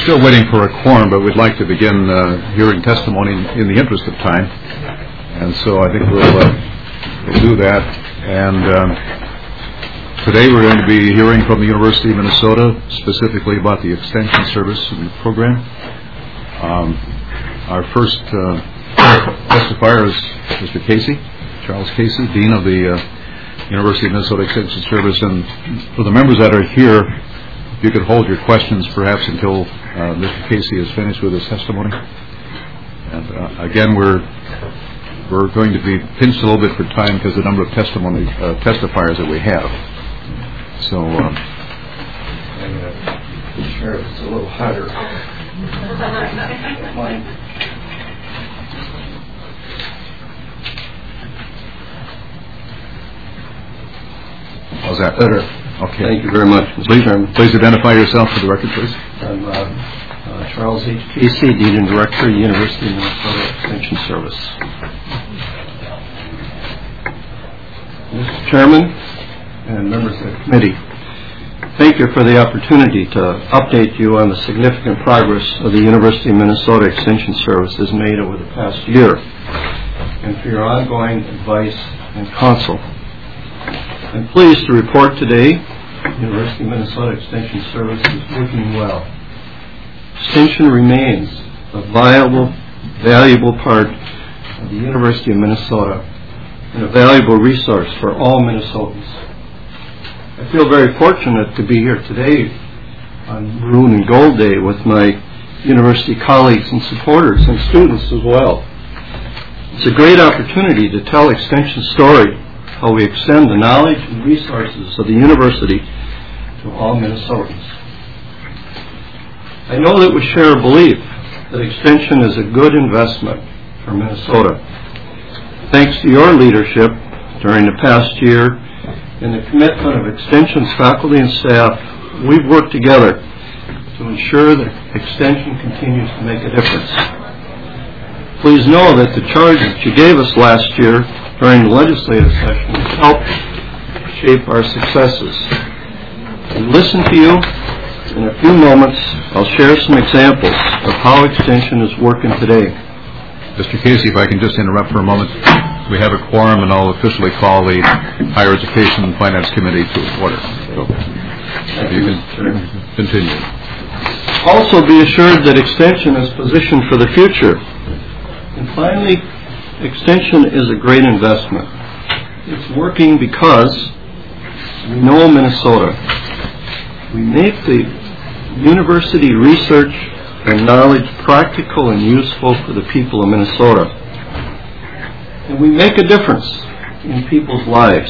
still waiting for a quorum, but we'd like to begin hearing testimony in the interest of time. And so I think we'll do that. And today we're going to be hearing from the University of Minnesota, specifically about the Extension Service program. Our first testifier is Mr. Casey, Charles Casey, Dean of the University of Minnesota Extension Service. And for the members that are here, if you could hold your questions perhaps until Mr. Casey is finished with his testimony. And again, we're going to be pinched a little bit for time because of the number of testifiers that we have. So, sure, it's a little harder. How's that? Better. Okay. Thank you very much, Mr. Chairman. Please identify yourself for the record, please. I'm Charles H. Casey, Dean and Director, University of Minnesota Extension Service. Mr. Chairman and members of the committee, thank you for the opportunity to update you on the significant progress of the University of Minnesota Extension Service has made over the past year, and for your ongoing advice and counsel. I'm pleased to report today the University of Minnesota Extension Service is working well. Extension remains a valuable part of the University of Minnesota and a valuable resource for all Minnesotans. I feel very fortunate to be here today on Maroon and Gold Day with my university colleagues and supporters and students as well. It's a great opportunity to tell Extension's story, how we extend the knowledge and resources of the university to all Minnesotans. I know that we share a belief that Extension is a good investment for Minnesota. Thanks to your leadership during the past year and the commitment of Extension's faculty and staff, we've worked together to ensure that Extension continues to make a difference. Please know that the charge that you gave us last year during the legislative session has helped shape our successes. We listen to you. In a few moments, I'll share some examples of how Extension is working today. Mr. Casey, if I can just interrupt for a moment. We have a quorum, and I'll officially call the Higher Education and Finance Committee to order. So, if you can continue. Also be assured that Extension is positioned for the future. And finally, Extension is a great investment. It's working because we know Minnesota. We make the university research and knowledge practical and useful for the people of Minnesota. And we make a difference in people's lives.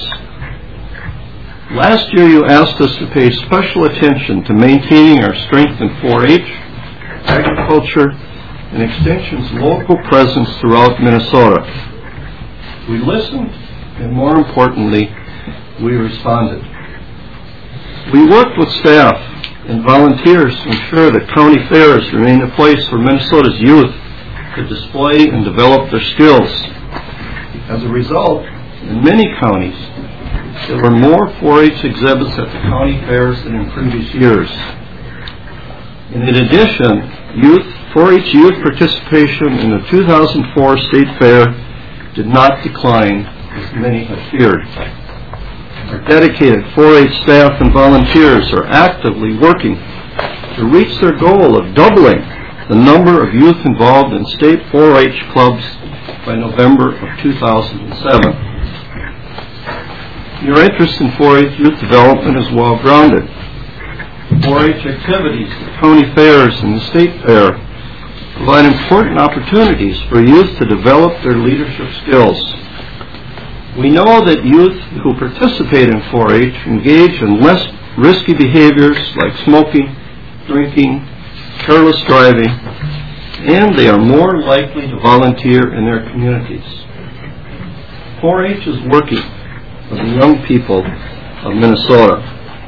Last year you asked us to pay special attention to maintaining our strength in 4-H, agriculture, and Extension's local presence throughout Minnesota. We listened, and more importantly, we responded. We worked with staff and volunteers to ensure that county fairs remain a place for Minnesota's youth to display and develop their skills. As a result, in many counties, there were more 4-H exhibits at the county fairs than in previous years. And in addition, 4-H youth participation in the 2004 State Fair did not decline as many had feared. Our dedicated 4-H staff and volunteers are actively working to reach their goal of doubling the number of youth involved in state 4-H clubs by November of 2007. Your interest in 4-H youth development is well-grounded. 4-H activities at county fairs and the state fair provide important opportunities for youth to develop their leadership skills. We know that youth who participate in 4-H engage in less risky behaviors like smoking, drinking, careless driving, and they are more likely to volunteer in their communities. 4-H is working for the young people of Minnesota.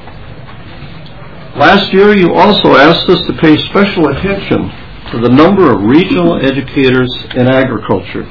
Last year, you also asked us to pay special attention to the number of regional educators in agriculture.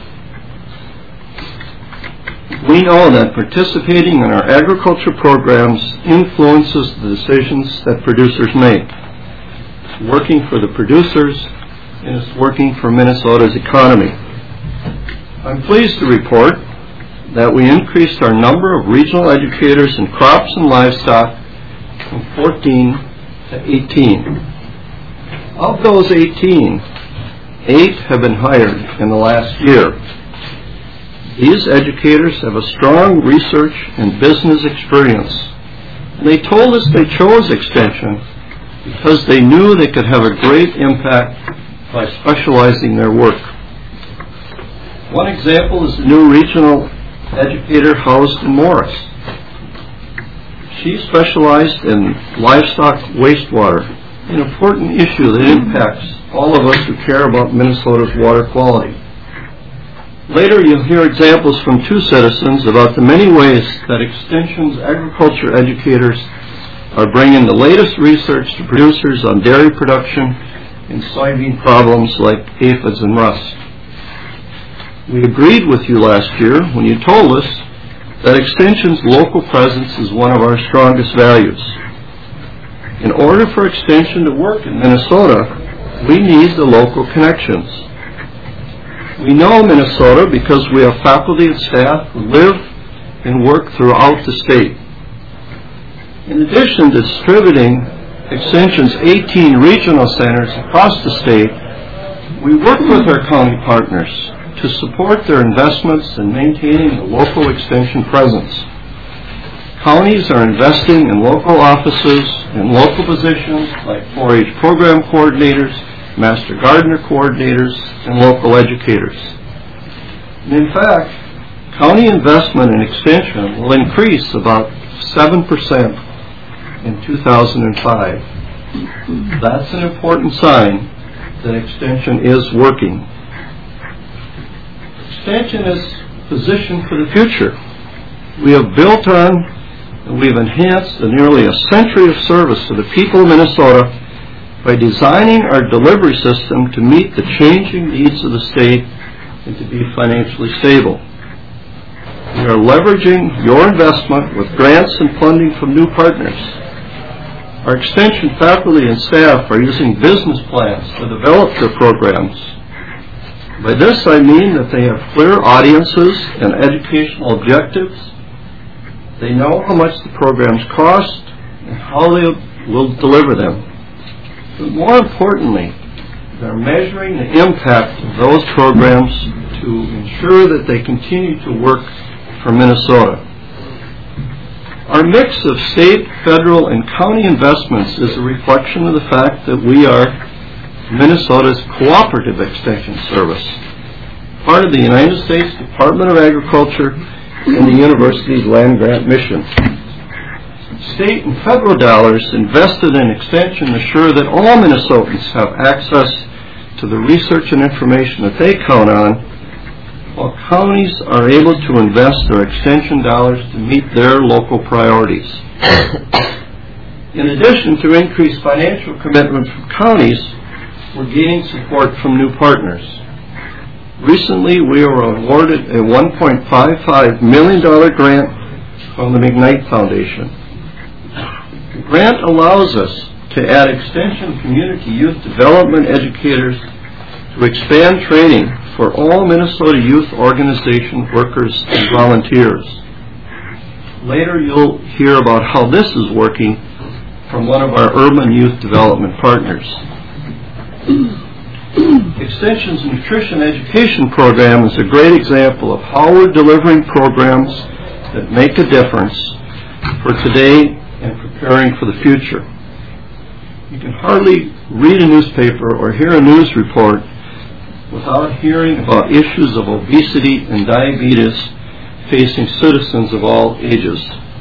We know that participating in our agriculture programs influences the decisions that producers make. working for the producers, and it's working for Minnesota's economy. I'm pleased to report that we increased our number of regional educators in crops and livestock from 14 to 18. Of those 18, 8 have been hired in the last year. These educators have a strong research and business experience. And they told us they chose Extension because they knew they could have a great impact by specializing their work. One example is the new regional educator housed in Morris. She specialized in livestock wastewater, an important issue that impacts all of us who care about Minnesota's water quality. Later, you'll hear examples from 2 citizens about the many ways that Extension's agriculture educators are bringing the latest research to producers on dairy production and soybean problems like aphids and rust. We agreed with you last year when you told us that Extension's local presence is one of our strongest values. In order for Extension to work in Minnesota, we need the local connections. We know Minnesota because we have faculty and staff who live and work throughout the state. In addition to distributing Extension's 18 regional centers across the state, we work with our county partners to support their investments in maintaining a local Extension presence. Counties are investing in local offices and local positions like 4-H program coordinators, master gardener coordinators, and local educators. And in fact, county investment in Extension will increase about 7% in 2005. That's an important sign that Extension is working. Extension is positioned for the future. We have built on and we've enhanced the nearly a century of service to the people of Minnesota by designing our delivery system to meet the changing needs of the state and to be financially stable. We are leveraging your investment with grants and funding from new partners. Our Extension faculty and staff are using business plans to develop their programs. By this I mean that they have clear audiences and educational objectives. They know how much the programs cost and how they will deliver them. But more importantly, they're measuring the impact of those programs to ensure that they continue to work for Minnesota. Our mix of state, federal, and county investments is a reflection of the fact that we are Minnesota's cooperative extension service, part of the United States Department of Agriculture and the university's land-grant mission. State and federal dollars invested in Extension assure that all Minnesotans have access to the research and information that they count on, while counties are able to invest their Extension dollars to meet their local priorities. In addition to increased financial commitment from counties, we're gaining support from new partners. Recently, we were awarded a $1.55 million grant from the McKnight Foundation. The grant allows us to add Extension community youth development educators to expand training for all Minnesota youth organization workers and volunteers. Later, you'll hear about how this is working from one of our urban youth development partners. Extension's nutrition education program is a great example of how we're delivering programs that make a difference for today and preparing for the future. You can hardly read a newspaper or hear a news report without hearing about issues of obesity and diabetes facing citizens of all ages.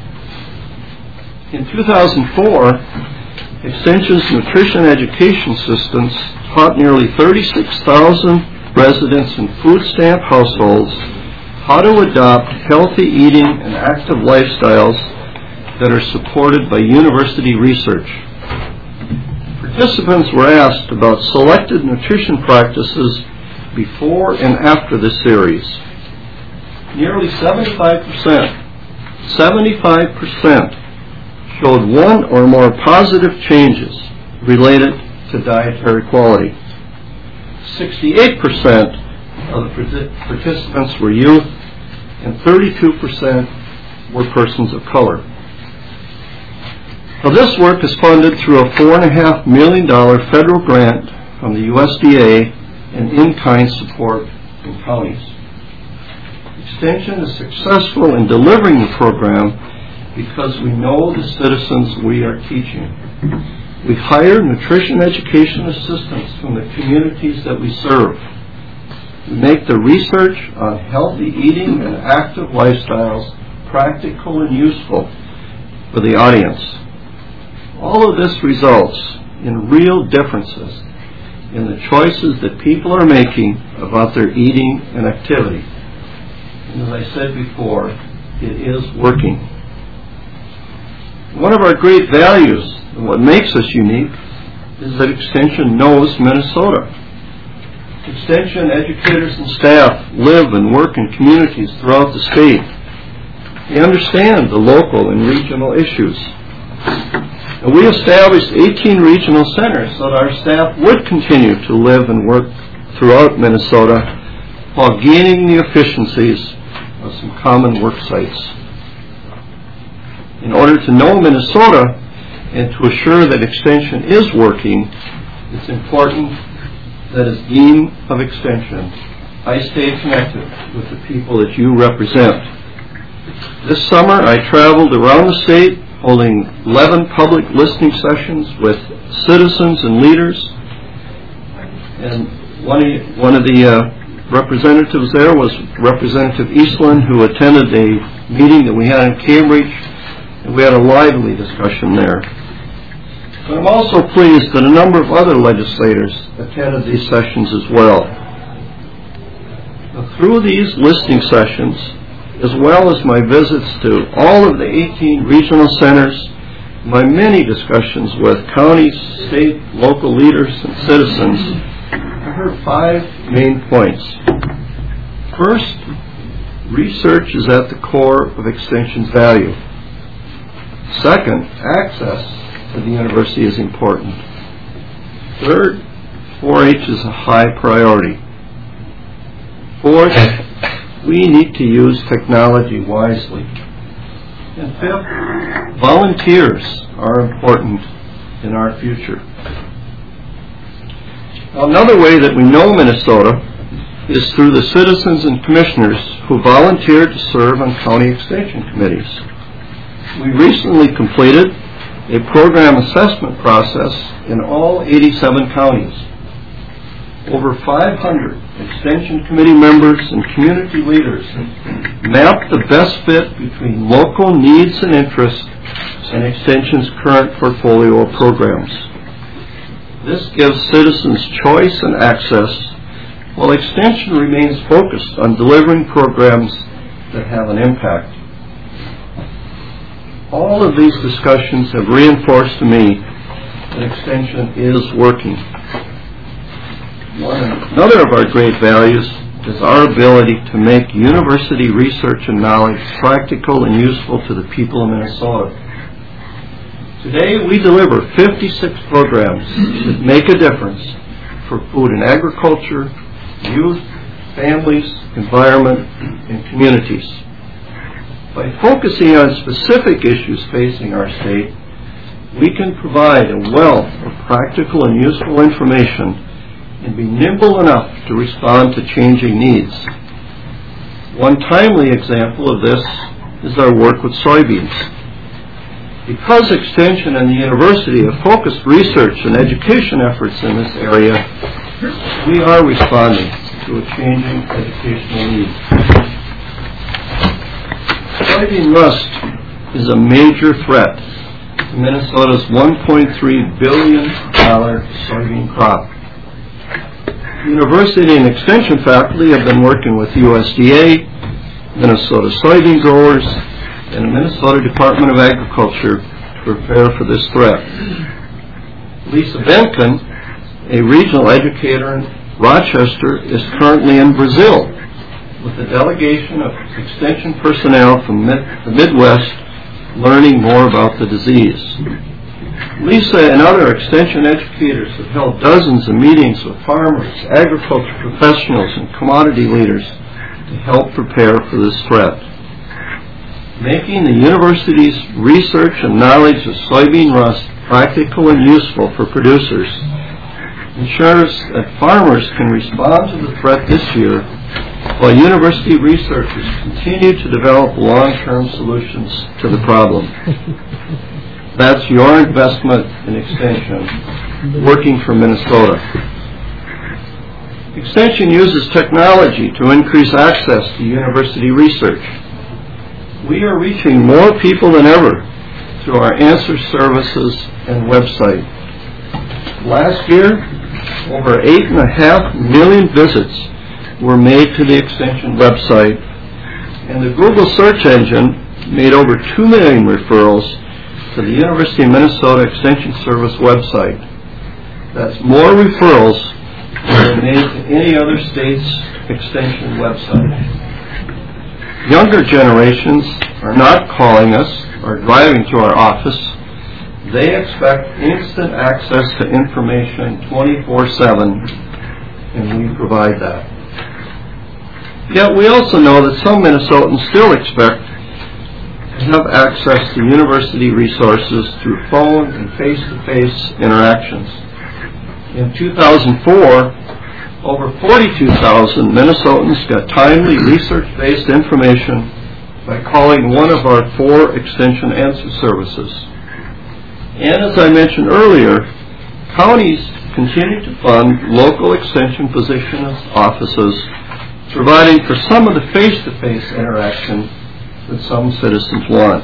In 2004, Extension's nutrition education assistants taught nearly 36,000 residents in food stamp households how to adopt healthy eating and active lifestyles that are supported by university research. Participants were asked about selected nutrition practices before and after the series. Nearly 75% showed one or more positive changes related to to dietary quality. 68% of the participants were youth, and 32% were persons of color. Now, this work is funded through a $4.5 million federal grant from the USDA and in-kind support from counties. Extension is successful in delivering the program because we know the citizens we are teaching. We hire nutrition education assistants from the communities that we serve. We make the research on healthy eating and active lifestyles practical and useful for the audience. All of this results in real differences in the choices that people are making about their eating and activity. And as I said before, it is working. One of our great values, and what makes us unique, is that Extension knows Minnesota. Extension educators and staff live and work in communities throughout the state. They understand the local and regional issues. And we established 18 regional centers so that our staff would continue to live and work throughout Minnesota while gaining the efficiencies of some common work sites. In order to know Minnesota and to assure that Extension is working, it's important that as Dean of Extension, I stay connected with the people that you represent. This summer, I traveled around the state holding 11 public listening sessions with citizens and leaders. And one of the representatives there was Representative Eastland, who attended a meeting that we had in Cambridge, and we had a lively discussion there. But I'm also pleased that a number of other legislators attended these sessions as well. Now, through these listening sessions, as well as my visits to all of the 18 regional centers, my many discussions with counties, state, local leaders, and citizens, I heard 5 main points. First, research is at the core of Extension's value. Second, access to the university is important. Third, 4-H is a high priority. Fourth, we need to use technology wisely. And fifth, volunteers are important in our future. Now, another way that we know Minnesota is through the citizens and commissioners who volunteer to serve on county extension committees. We recently completed a program assessment process in all 87 counties. Over 500 Extension Committee members and community leaders mapped the best fit between local needs and interests and Extension's current portfolio of programs. This gives citizens choice and access, while Extension remains focused on delivering programs that have an impact. All of these discussions have reinforced to me that Extension is working. Another of our great values is our ability to make university research and knowledge practical and useful to the people of Minnesota. Today, we deliver 56 programs that make a difference for food and agriculture, youth, families, environment, and communities. By focusing on specific issues facing our state, we can provide a wealth of practical and useful information and be nimble enough to respond to changing needs. One timely example of this is our work with soybeans. Because Extension and the university have focused research and education efforts in this area, we are responding to a changing educational need. Soybean rust is a major threat to Minnesota's $1.3 billion soybean crop. University and Extension faculty have been working with USDA, Minnesota soybean growers, and the Minnesota Department of Agriculture to prepare for this threat. Lisa Benkin, a regional educator in Rochester, is currently in Brazil with a delegation of Extension personnel from the Midwest learning more about the disease. Lisa and other extension educators have held dozens of meetings with farmers, agriculture professionals, and commodity leaders to help prepare for this threat. Making the university's research and knowledge of soybean rust practical and useful for producers ensures that farmers can respond to the threat this year while university researchers continue to develop long-term solutions to the problem. That's your investment in Extension, working for Minnesota. Extension uses technology to increase access to university research. We are reaching more people than ever through our answer services and website. Last year, over 8.5 million visits were made to the Extension website, and the Google search engine made over 2 million referrals to the University of Minnesota Extension Service website. That's more referrals than made to any other state's extension website. Younger generations are not calling us or driving to our office. They expect instant access to information 24/7, and we provide that. Yet we also know that some Minnesotans still expect to have access to university resources through phone and face-to-face interactions. In 2004, over 42,000 Minnesotans got timely research-based information by calling one of our 4 extension answer services. And as I mentioned earlier, counties continue to fund local extension physicians' offices, providing for some of the face-to-face interaction that some citizens want.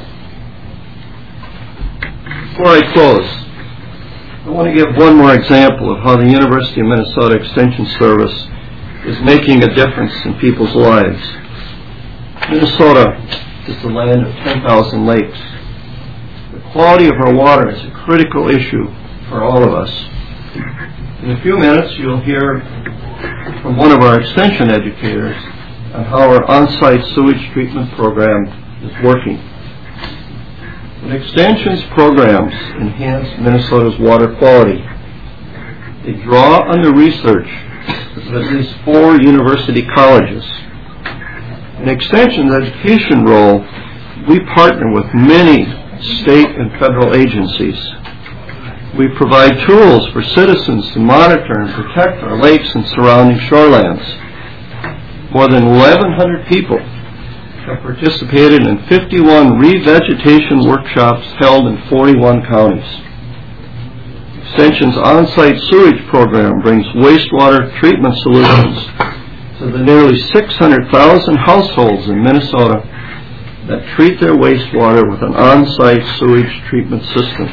Before I close, I want to give one more example of how the University of Minnesota Extension Service is making a difference in people's lives. Minnesota is the land of 10,000 lakes. The quality of our water is a critical issue for all of us. In a few minutes, you'll hear from one of our extension educators on how our on-site sewage treatment program is working. But Extension's programs enhance Minnesota's water quality. They draw on the research of at least 4 university colleges. In Extension's education role, we partner with many state and federal agencies. We provide tools for citizens to monitor and protect our lakes and surrounding shorelands. More than 1,100 people have participated in 51 revegetation workshops held in 41 counties. Extension's on-site sewage program brings wastewater treatment solutions to the nearly 600,000 households in Minnesota that treat their wastewater with an on-site sewage treatment system.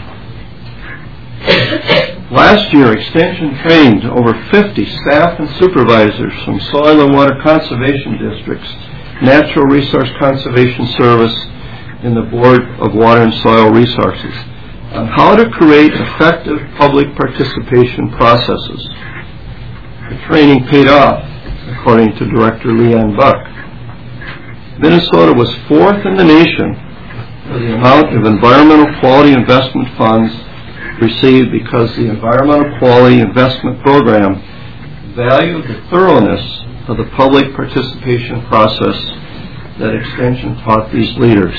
Last year, Extension trained over 50 staff and supervisors from Soil and Water Conservation Districts, Natural Resource Conservation Service, and the Board of Water and Soil Resources on how to create effective public participation processes. The training paid off, according to Director Leanne Buck. Minnesota was 4th in the nation for the amount of environmental quality investment funds received because the Environmental Quality Investment Program valued the thoroughness of the public participation process that Extension taught these leaders.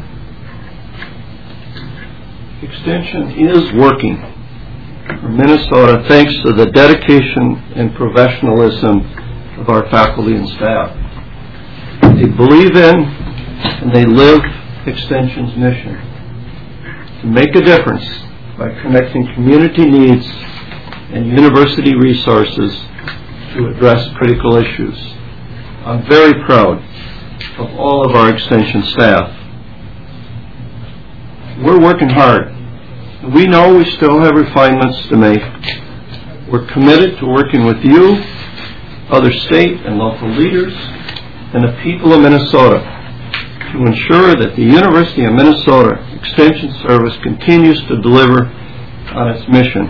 Extension is working for Minnesota thanks to the dedication and professionalism of our faculty and staff. They believe in and they live Extension's mission to make a difference by connecting community needs and university resources to address critical issues. I'm very proud of all of our Extension staff. We're working hard. We know we still have refinements to make. We're committed to working with you, other state and local leaders, and the people of Minnesota to ensure that the University of Minnesota Extension Service continues to deliver on its mission.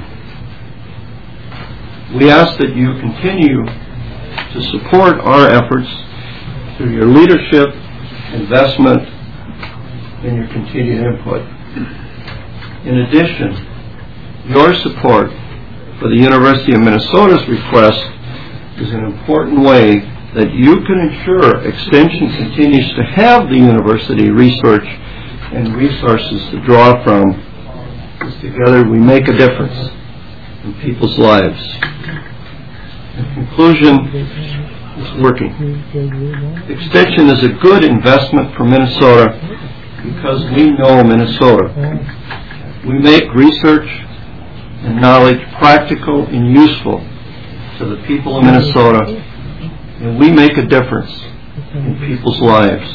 We ask that you continue to support our efforts through your leadership, investment, and your continued input. In addition, Your support for the University of Minnesota's request is an important way that you can ensure Extension continues to have the university research and resources to draw from, because together we make a difference in people's lives. In conclusion, it's working. Extension is a good investment for Minnesota because we know Minnesota. We make research and knowledge practical and useful to the people of Minnesota, and we make a difference in people's lives.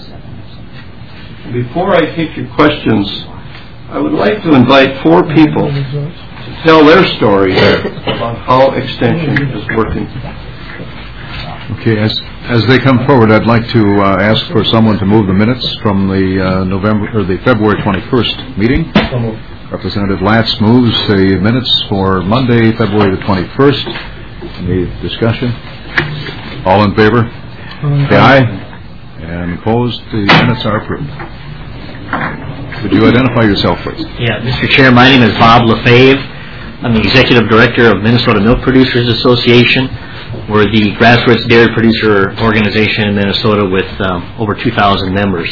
Before I take your questions, I would like to invite 4 people to tell their stories about how Extension is working. Okay, as they come forward, I'd like to ask for someone to move the minutes from the February 21st meeting. Representative Latz moves the minutes for Monday, February the 21st. Any discussion? All in favor? Say aye. And opposed? The minutes are approved. Would you identify yourself, please? Yeah, Mr. Chair, my name is Bob Lefebvre. I'm the Executive Director of Minnesota Milk Producers Association. We're the grassroots dairy producer organization in Minnesota with over 2,000 members.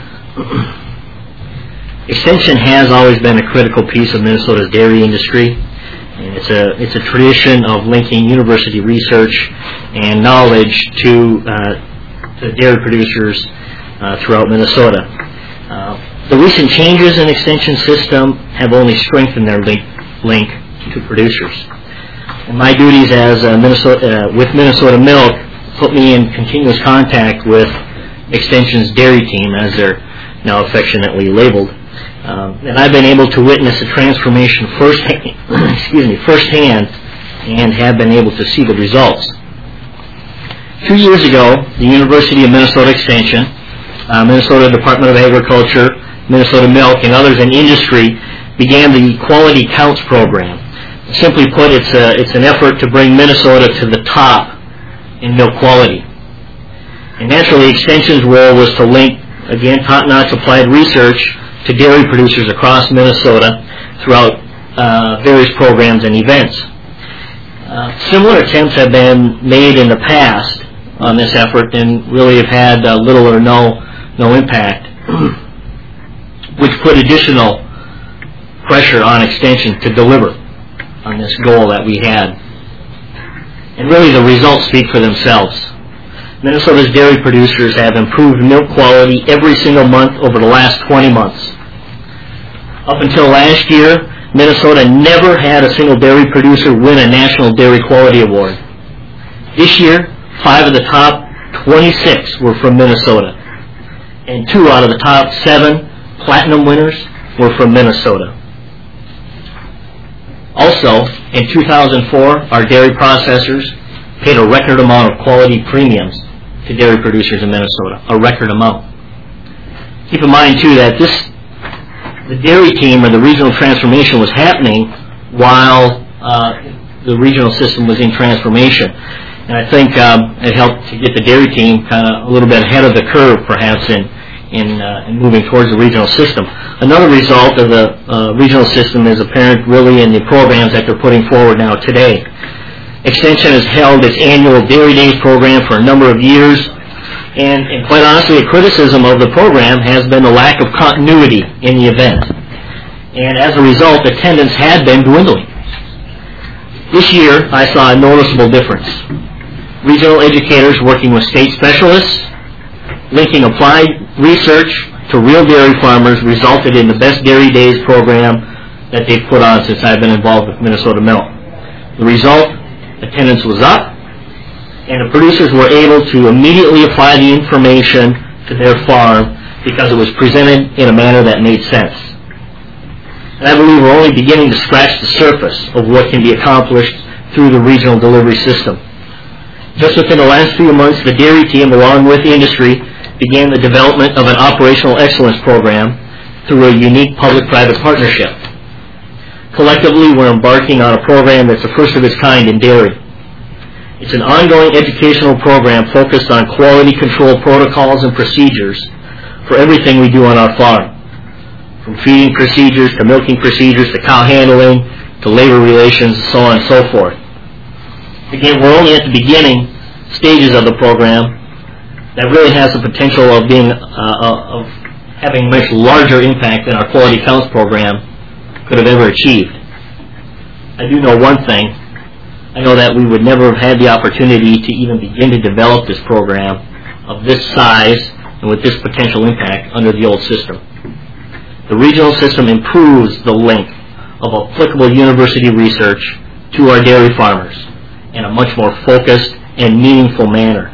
Extension has always been a critical piece of Minnesota's dairy industry. And it's a tradition of linking university research and knowledge to the dairy producers throughout Minnesota. The recent changes in Extension system have only strengthened their link to producers. And my duties as with Minnesota Milk put me in continuous contact with Extension's dairy team, as they're now affectionately labeled. And I've been able to witness the transformation firsthand and have been able to see the results. 2 years ago, the University of Minnesota Extension, Minnesota Department of Agriculture, Minnesota Milk, and others in industry began the Quality Counts program. Simply put, it's an effort to bring Minnesota to the top in milk quality. And naturally, Extension's role was to link, again, top-notch applied research to dairy producers across Minnesota throughout various programs and events. Similar attempts have been made in the past on this effort and really have had little or no impact, which put additional pressure on Extension to deliver on this goal that we had. And really the results speak for themselves. Minnesota's dairy producers have improved milk quality every single month over the last 20 months. Up until last year, Minnesota never had a single dairy producer win a National Dairy Quality Award. This year, 5 of the top 26 were from Minnesota, and 2 out of the top 7 platinum winners were from Minnesota. Also, in 2004, our dairy processors paid a record amount of quality premiums to dairy producers in Minnesota, a record amount. Keep in mind, too, that the dairy team or the regional transformation was happening while the regional system was in transformation. And I think it helped to get the dairy team kind of a little bit ahead of the curve, perhaps, in moving towards the regional system. Another result of the regional system is apparent really in the programs that they're putting forward now today. Extension has held its annual Dairy Days program for a number of years, and quite honestly, a criticism of the program has been the lack of continuity in the event. And as a result, attendance had been dwindling. This year, I saw a noticeable difference. Regional educators working with state specialists, linking applied research to real dairy farmers resulted in the best Dairy Days program that they've put on since I've been involved with Minnesota Milk. The result, attendance was up, and the producers were able to immediately apply the information to their farm because it was presented in a manner that made sense. And I believe we're only beginning to scratch the surface of what can be accomplished through the regional delivery system. Just within the last few months, the dairy team, along with the industry, began the development of an operational excellence program through a unique public-private partnership. Collectively, we're embarking on a program that's the first of its kind in dairy. It's an ongoing educational program focused on quality control protocols and procedures for everything we do on our farm, from feeding procedures to milking procedures to cow handling to labor relations, so on and so forth. Again, we're only at the beginning stages of the program that really has the potential of being of having a much larger impact than our quality counts program could have ever achieved. I do know one thing. I know that we would never have had the opportunity to even begin to develop this program of this size and with this potential impact under the old system. The regional system improves the link of applicable university research to our dairy farmers in a much more focused and meaningful manner.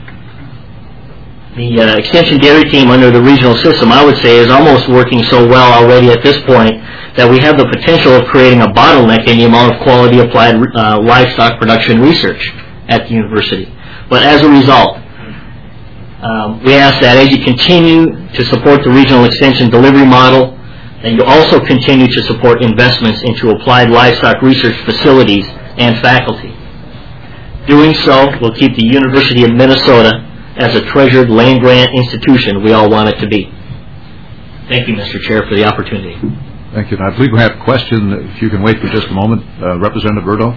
The Extension Dairy Team under the regional system, I would say, is almost working so well already at this point that we have the potential of creating a bottleneck in the amount of quality applied livestock production research at the university. But as a result, we ask that as you continue to support the regional extension delivery model, that you also continue to support investments into applied livestock research facilities and faculty. Doing so will keep the University of Minnesota as a treasured land-grant institution we all want it to be. Thank you, Mr. Chair, for the opportunity. Thank you. And I believe we have a question. If you can wait for just a moment. Representative Berto.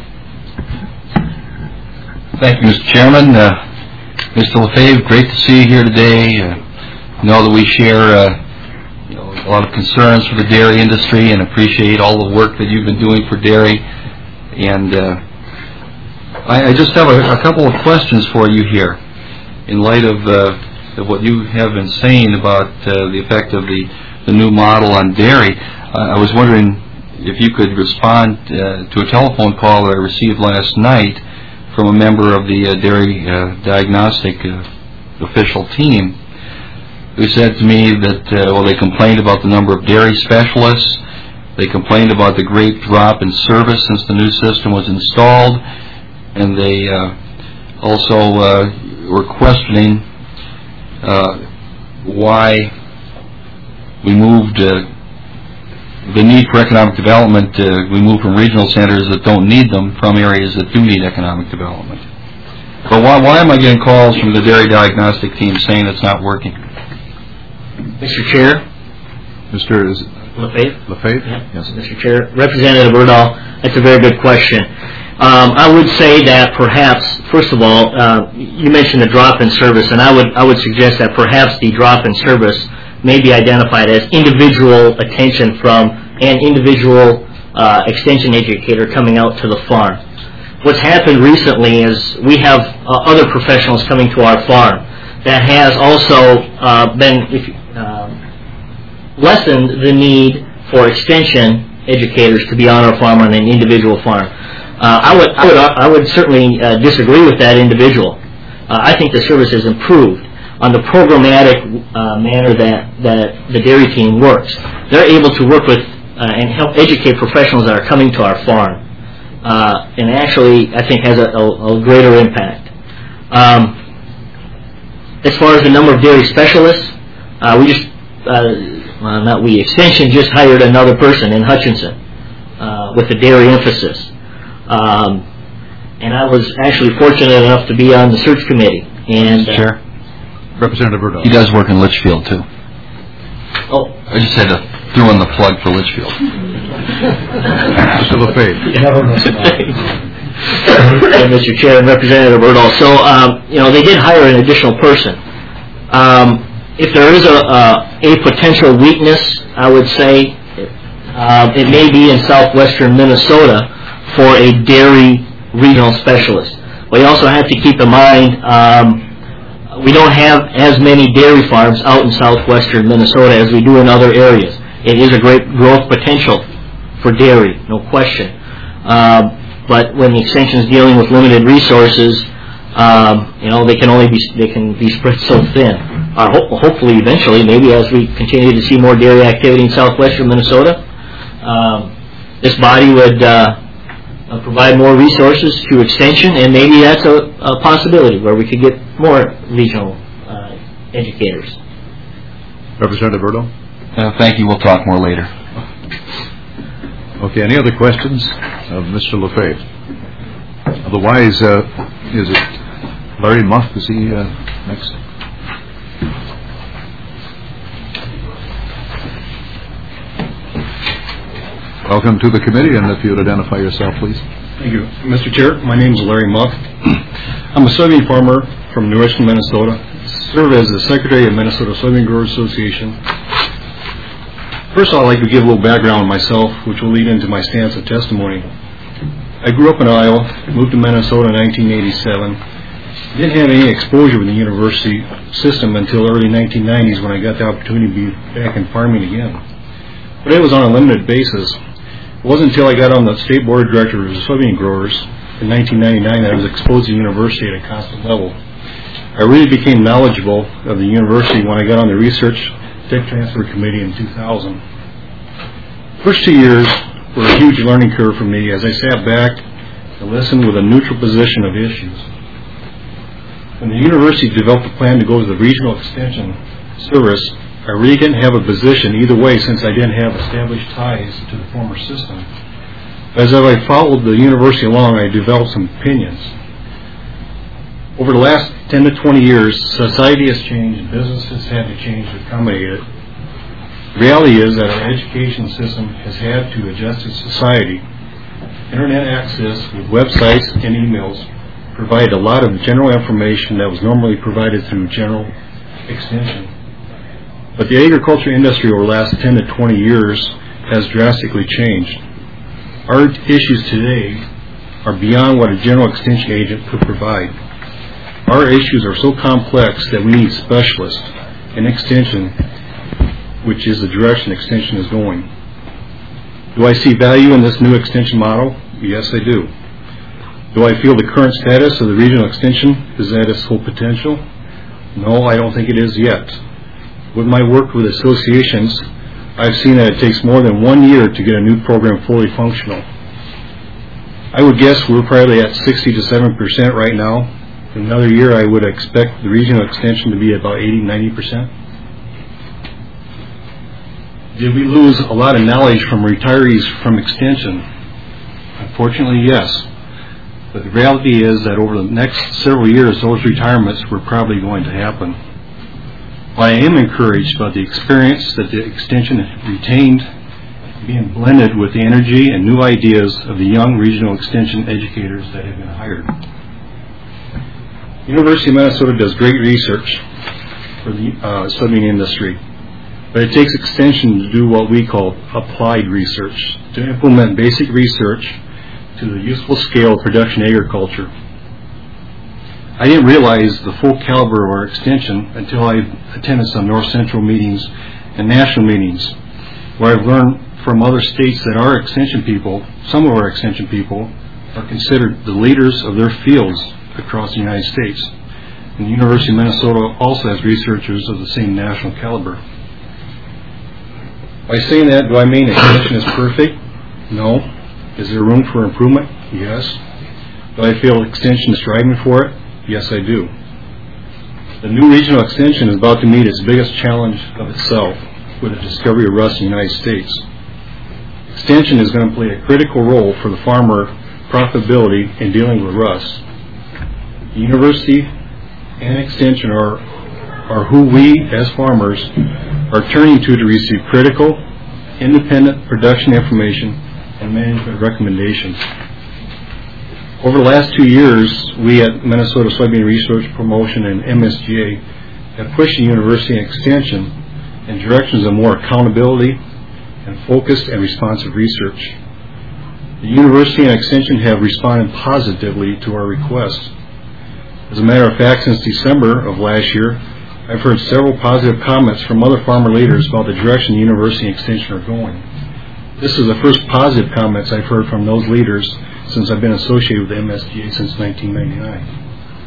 Thank you, Mr. Chairman. Mr. Lefebvre, great to see you here today. Know that we share a lot of concerns for the dairy industry and appreciate all the work that you've been doing for dairy. And I just have a couple of questions for you here in light of what you have been saying about the effect of the new model on dairy. I was wondering if you could respond to a telephone call that I received last night from a member of the dairy diagnostic official team who said to me that, they complained about the number of dairy specialists. They complained about the great drop in service since the new system was installed. And they also were questioning why we moved the need for economic development. We moved from regional centers that don't need them from areas that do need economic development. But why am I getting calls from the dairy diagnostic team saying it's not working? Mr. Chair. Mr. Lefebvre? Lefebvre? Yeah. Yes. Mr. Chair. Representative Berdahl, that's a very good question. I would say that perhaps, first of all, you mentioned the drop in service, and I would suggest that perhaps the drop in service may be identified as individual attention from an individual extension educator coming out to the farm. What's happened recently is we have other professionals coming to our farm that has also lessened the need for extension educators to be on our farm on an individual farm. I would certainly disagree with that individual. I think the service has improved on the programmatic manner that the dairy team works. They're able to work with and help educate professionals that are coming to our farm, and actually, I think, has a greater impact. As far as the number of dairy specialists, Extension just hired another person in Hutchinson with a dairy emphasis. And I was actually fortunate enough to be on the search committee. And Chair? Representative Berdahl. He does work in Litchfield, too. Oh. I just had to throw in the plug for Litchfield. Mr. Lefebvre. Mr. Chair and Representative Berdahl. So, they did hire an additional person. If there is a potential weakness, I would say it may be in southwestern Minnesota for a dairy regional specialist. But you also have to keep in mind we don't have as many dairy farms out in southwestern Minnesota as we do in other areas. It is a great growth potential for dairy, no question. But when the extension is dealing with limited resources, they can be spread so thin. Hopefully, eventually, maybe as we continue to see more dairy activity in southwestern Minnesota, this body would provide more resources to extension, and maybe that's a possibility where we could get more regional educators. Representative Berdahl. Thank you. We'll talk more later. Okay. Any other questions of Mr. Lefebvre? Otherwise, is it Larry Muff? Is he next? Welcome to the committee, and if you would identify yourself, please. Thank you. Mr. Chair, my name is Larry Muck. I'm a soybean farmer from New Richmond, Minnesota. I serve as the Secretary of Minnesota Soybean Growers Association. First, I'd like to give a little background on myself, which will lead into my stance of testimony. I grew up in Iowa, moved to Minnesota in 1987. Didn't have any exposure with the university system until early 1990s when I got the opportunity to be back in farming again. But it was on a limited basis. It wasn't until I got on the state board of directors of soybean growers in 1999 that I was exposed to the university at a constant level. I really became knowledgeable of the university when I got on the research tech transfer committee in 2000. First 2 years were a huge learning curve for me as I sat back and listened with a neutral position of issues. When the university developed a plan to go to the regional extension service, I really didn't have a position either way since I didn't have established ties to the former system. As I followed the university along, I developed some opinions. Over the last 10 to 20 years, society has changed and business has had to change to accommodate it. The reality is that our education system has had to adjust to society. Internet access with websites and emails provided a lot of general information that was normally provided through general extension. But the agriculture industry over the last 10 to 20 years has drastically changed. Our issues today are beyond what a general extension agent could provide. Our issues are so complex that we need specialists in extension, which is the direction extension is going. Do I see value in this new extension model? Yes, I do. Do I feel the current status of the regional extension is at its full potential? No, I don't think it is yet. With my work with associations, I've seen that it takes more than 1 year to get a new program fully functional. I would guess we're probably at 60 to 7% right now. In another year, I would expect the regional extension to be about 80-90%. Did we lose a lot of knowledge from retirees from extension? Unfortunately, yes. But the reality is that over the next several years, those retirements were probably going to happen. While I am encouraged by the experience that the extension retained being blended with the energy and new ideas of the young regional extension educators that have been hired. The University of Minnesota does great research for the soybean industry, but it takes extension to do what we call applied research, to implement basic research to the useful scale of production agriculture. I didn't realize the full caliber of our extension until I attended some North Central meetings and national meetings, where I've learned from other states that our extension people, some of our extension people, are considered the leaders of their fields across the United States. And the University of Minnesota also has researchers of the same national caliber. By saying that, do I mean extension is perfect? No. Is there room for improvement? Yes. Do I feel extension is striving for it? Yes, I do. The new regional extension is about to meet its biggest challenge of itself with the discovery of rust in the United States. Extension is going to play a critical role for the farmer profitability in dealing with rust. The university and extension are who we as farmers are turning to receive critical, independent production information and management recommendations. Over the last 2 years, we at Minnesota Soybean Research Promotion and MSGA have pushed the university and extension in directions of more accountability and focused and responsive research. The university and extension have responded positively to our requests. As a matter of fact, since December of last year, I've heard several positive comments from other farmer leaders about the direction the university and extension are going. This is the first positive comments I've heard from those leaders since I've been associated with the MSGA since 1999.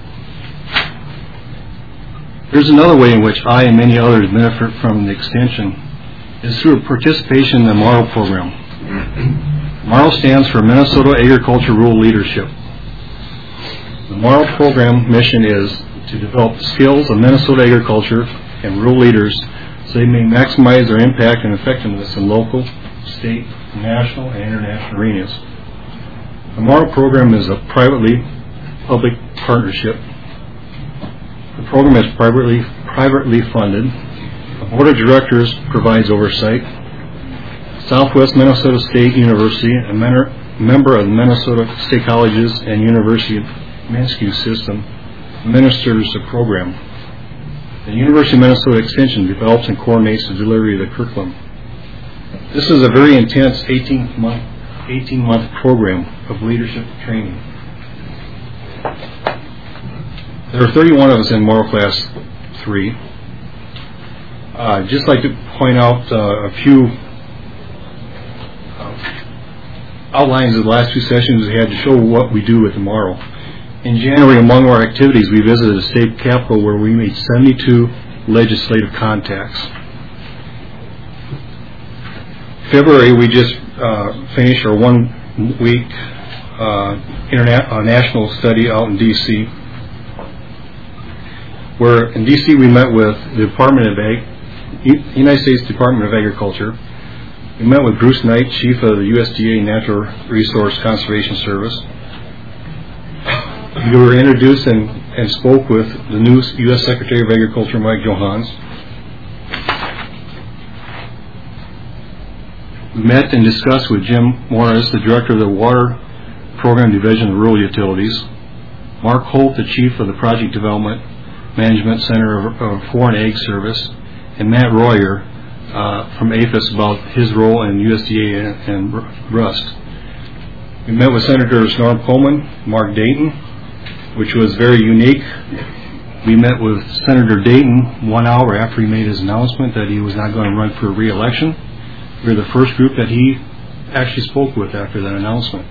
There's another way in which I and many others benefit from the extension is through participation in the MARL program. MARL stands for Minnesota Agriculture Rural Leadership. The MARL program mission is to develop the skills of Minnesota agriculture and rural leaders so they may maximize their impact and effectiveness in local, state, national, and international arenas. The MARL program is a private-public partnership. The program is privately funded. The board of directors provides oversight. Southwest Minnesota State University, a member of the Minnesota State Colleges and University of Manasquan System, administers the program. The University of Minnesota Extension develops and coordinates the delivery of the curriculum. This is a very intense 18-month program of leadership training. There are 31 of us in Moral Class 3. I'd just like to point out a few outlines of the last two sessions we had to show what we do with the Moral. In January, among our activities, we visited the state capitol where we made 72 legislative contacts. February, we just finished our one-week national study out in D.C., where in D.C. we met with the United States Department of Agriculture. We met with Bruce Knight, Chief of the USDA Natural Resource Conservation Service. We were introduced and spoke with the new U.S. Secretary of Agriculture, Mike Johans. We met and discussed with Jim Morris, the Director of the Water Program Division of Rural Utilities, Mark Holt, the Chief of the Project Development Management Center of Foreign Ag Service, and Matt Royer from APHIS about his role in USDA and RUST. We met with Senators Norm Coleman, Mark Dayton, which was very unique. We met with Senator Dayton 1 hour after he made his announcement that he was not going to run for re-election. We were the first group that he actually spoke with after that announcement.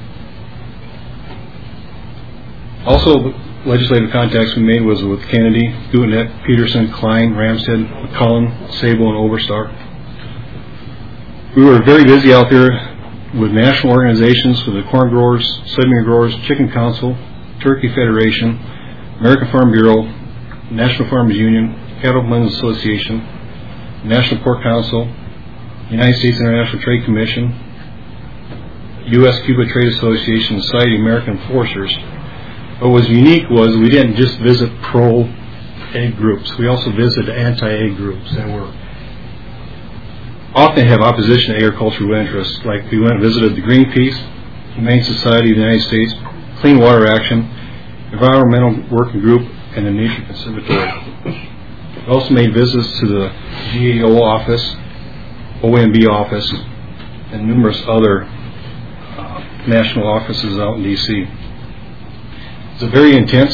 Also, legislative contacts we made was with Kennedy, Gutinet, Peterson, Klein, Ramstead, McCullen, Sable, and Overstar. We were very busy out there with national organizations, with the Corn Growers, Soybean Growers, Chicken Council, Turkey Federation, American Farm Bureau, National Farmers Union, Cattlemen's Association, National Pork Council, United States International Trade Commission, U.S. Cuba Trade Association, Society of American Foresters. What was unique was we didn't just visit pro-egg groups. We also visited anti-egg groups that were often have opposition to agricultural interests. Like we went and visited the Greenpeace, Humane Society of the United States, Clean Water Action, Environmental Working Group, and the Nature Conservatory. We also made visits to the GAO office, OMB office, and numerous other national offices out in D.C. It's a very intense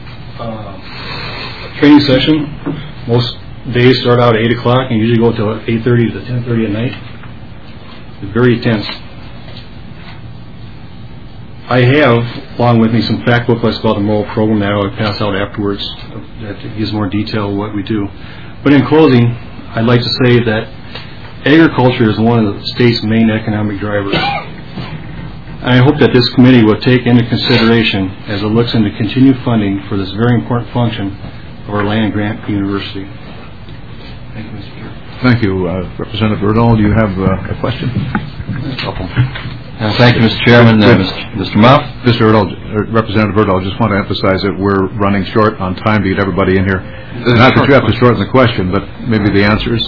training session. Most days start out at 8 o'clock and usually go till 8:30 to 10:30 at night. It's very intense. I have, along with me, some fact booklets about the Moral program that I would pass out afterwards that gives more detail of what we do. But in closing, I'd like to say that agriculture is one of the state's main economic drivers. And I hope that this committee will take into consideration as it looks into continued funding for this very important function of our land-grant university. Thank you, Mr. Chair. Thank you. Representative Berdahl, do you have a question? Thank you, Mr. Chairman. Mr. Muff? Mr. Berdahl, Representative Berdahl, I just want to emphasize that we're running short on time to get everybody in here. Not that you have to shorten the question, but maybe the answers.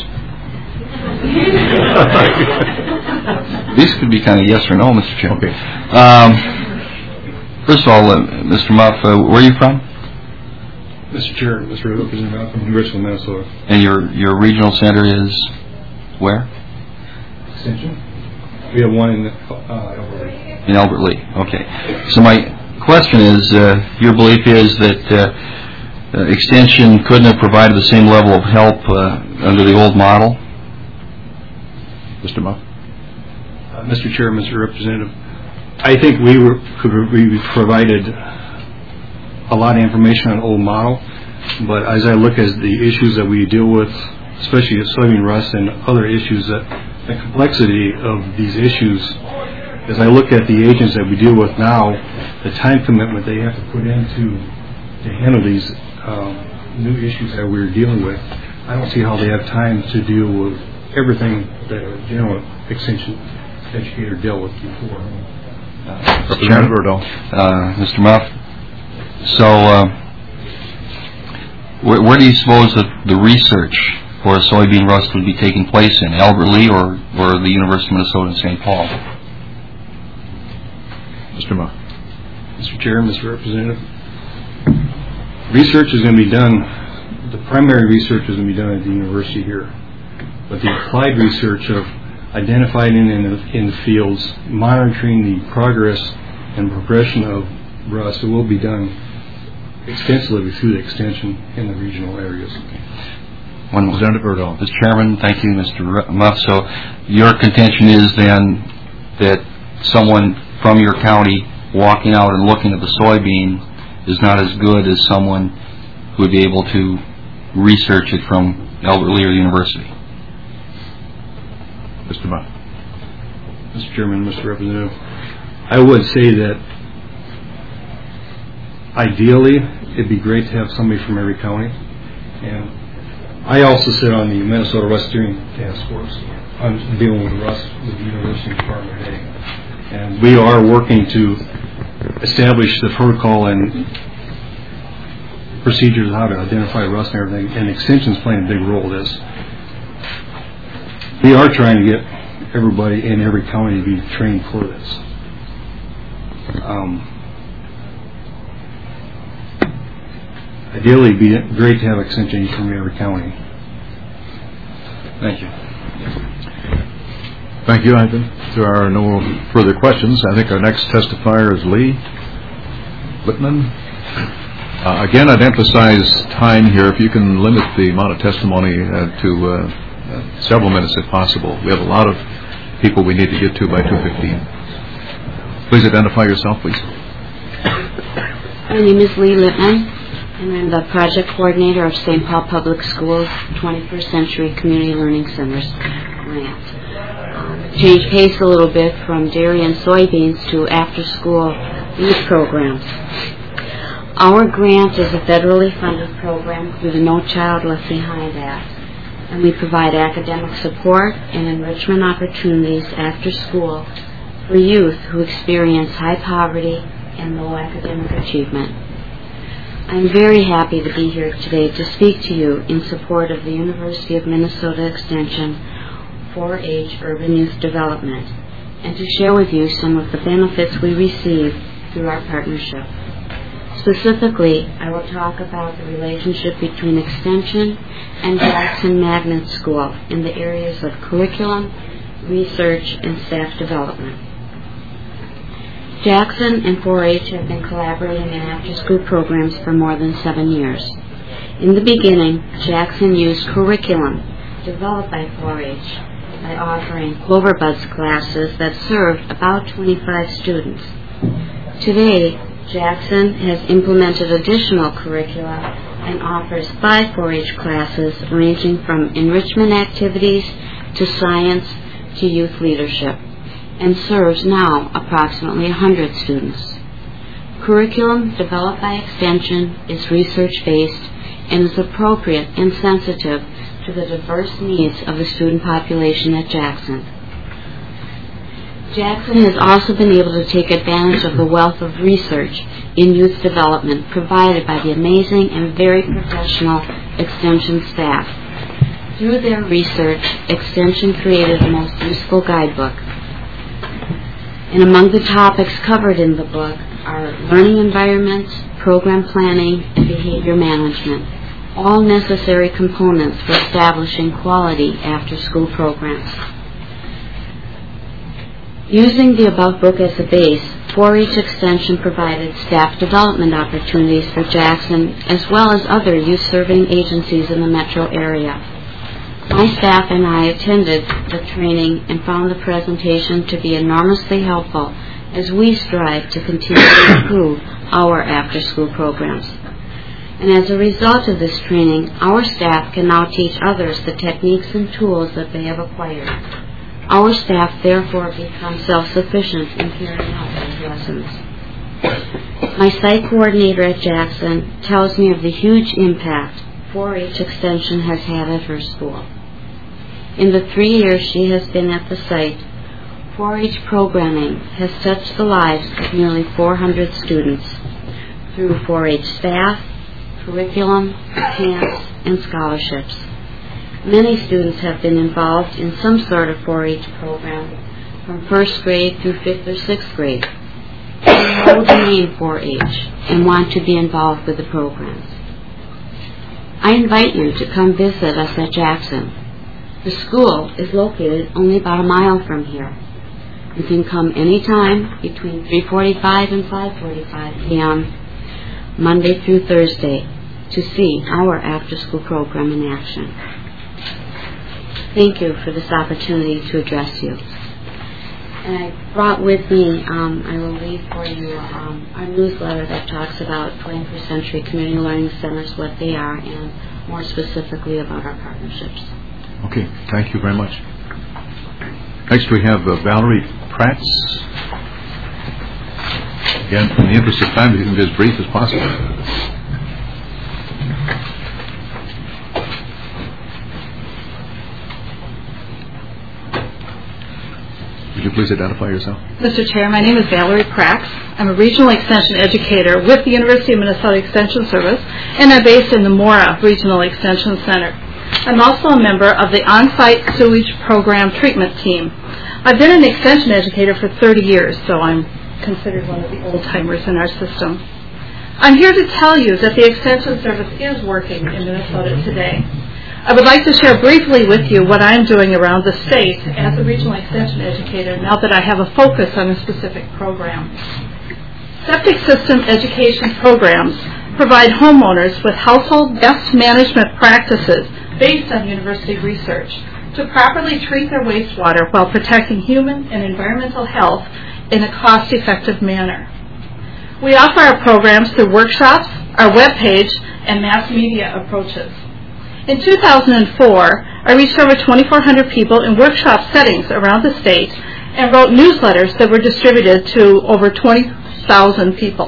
These could be kind of yes or no, Mr. Chairman. Okay. First of all, Mr. Muff, where are you from? Mr. Chair, Mr. Representative, from University of Minnesota. And your regional center is where? Extension. We have one in Albert Lea. In Albert Lea. Okay. So my question is, your belief is that Extension couldn't have provided the same level of help under the old model? Mr. Muff? Mr. Chair, Mr. Representative, I think we provided a lot of information on the old model, but as I look at the issues that we deal with, especially soybean rust and other issues, that the complexity of these issues, as I look at the agents that we deal with now, the time commitment they have to put into to handle these new issues that we're dealing with, I don't see how they have time to deal with everything that a general extension educator dealt with before. Representative Berdahl. Mr. Muff, so where do you suppose that the research where soybean rust would be taking place in, Albert Lee or the University of Minnesota in St. Paul? Mr. Ma. Mr. Chair, Mr. Representative, research is going to be done, the primary research is going to be done at the university here, but the applied research of identifying in the fields, monitoring the progress and progression of rust, it will be done extensively through the extension in the regional areas. Representative Erdahl. Mr. Chairman, thank you, Mr. Muff. So your contention is then that someone from your county walking out and looking at the soybean is not as good as someone who would be able to research it from Albert Lee or University? Mr. Muff. Mr. Chairman, Mr. Representative, I would say that ideally it'd be great to have somebody from every county, and I also sit on the Minnesota Rust Steering Task Force. I'm dealing with rust with the University Department of Ag, and we are working to establish the protocol and procedures how to identify rust and everything, and Extension's playing a big role in this. We are trying to get everybody in every county to be trained for this. Ideally, it'd be great to have Extension from every county. Thank you. Thank you. I think there are no further questions. I think our next testifier is Lee Lippman. Again, I'd emphasize time here. If you can limit the amount of testimony to several minutes if possible. We have a lot of people we need to get to by 2:15. Please identify yourself, please. My name is Lee Lippman, and I'm the project coordinator of St. Paul Public Schools 21st Century Community Learning Centers grant. Change pace a little bit from dairy and soybeans to after-school youth programs. Our grant is a federally funded program through the No Child Left Behind Act, and we provide academic support and enrichment opportunities after school for youth who experience high poverty and low academic achievement. I'm very happy to be here today to speak to you in support of the University of Minnesota Extension 4-H Urban Youth Development, and to share with you some of the benefits we receive through our partnership. Specifically, I will talk about the relationship between Extension and Jackson Magnet School in the areas of curriculum, research, and staff development. Jackson and 4-H have been collaborating in after-school programs for more than 7 years. In the beginning, Jackson used curriculum developed by 4-H by offering Cloverbuds classes that served about 25 students. Today, Jackson has implemented additional curricula and offers 5 4-H classes ranging from enrichment activities to science to youth leadership, and serves now approximately 100 students. Curriculum developed by Extension is research-based and is appropriate and sensitive to the diverse needs of the student population at Jackson. Jackson has also been able to take advantage of the wealth of research in youth development provided by the amazing and very professional Extension staff. Through their research, Extension created a most useful guidebook. And among the topics covered in the book are learning environments, program planning, and behavior management, all necessary components for establishing quality after-school programs. Using the above book as a base, 4-H Extension provided staff development opportunities for Jackson as well as other youth-serving agencies in the metro area. My staff and I attended the training and found the presentation to be enormously helpful as we strive to continue to improve our after-school programs. And as a result of this training, our staff can now teach others the techniques and tools that they have acquired. Our staff therefore become self-sufficient in carrying out those lessons. My site coordinator at Jackson tells me of the huge impact 4-H Extension has had at her school. In the 3 years she has been at the site, 4-H programming has touched the lives of nearly 400 students through 4-H staff, curriculum, camps, and scholarships. Many students have been involved in some sort of 4-H program from 1st grade through 5th or 6th grade. They know the name 4-H and want to be involved with the programs. I invite you to come visit us at Jackson. The school is located only about a mile from here. You can come anytime between 3:45 and 5:45 p.m. Monday through Thursday to see our after-school program in action. Thank you for this opportunity to address you. And I brought with me, I will read for you our newsletter that talks about 21st Century Community Learning Centers, what they are, and more specifically about our partnerships. Okay, thank you very much. Next we have Valerie Pratz. Again, in the interest of time, if you can be as brief as possible. Would you please identify yourself? Mr. Chair, my name is Valerie Prax. I'm a regional extension educator with the University of Minnesota Extension Service, and I'm based in the Mora Regional Extension Center. I'm also a member of the on-site sewage program treatment team. I've been an extension educator for 30 years, so I'm considered one of the old-timers in our system. I'm here to tell you that the Extension Service is working in Minnesota today. I would like to share briefly with you what I'm doing around the state as a regional extension educator now that I have a focus on a specific program. Septic system education programs provide homeowners with household best management practices based on university research to properly treat their wastewater while protecting human and environmental health in a cost-effective manner. We offer our programs through workshops, our webpage, and mass media approaches. In 2004, I reached over 2,400 people in workshop settings around the state and wrote newsletters that were distributed to over 20,000 people.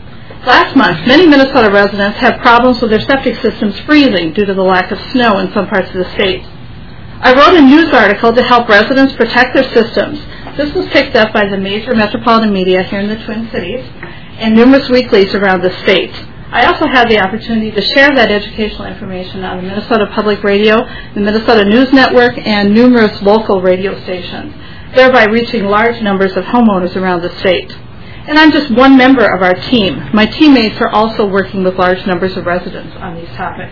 Last month, many Minnesota residents had problems with their septic systems freezing due to the lack of snow in some parts of the state. I wrote a news article to help residents protect their systems. This was picked up by the major metropolitan media here in the Twin Cities and numerous weeklies around the state. I also had the opportunity to share that educational information on the Minnesota Public Radio, the Minnesota News Network, and numerous local radio stations, thereby reaching large numbers of homeowners around the state. And I'm just one member of our team. My teammates are also working with large numbers of residents on these topics.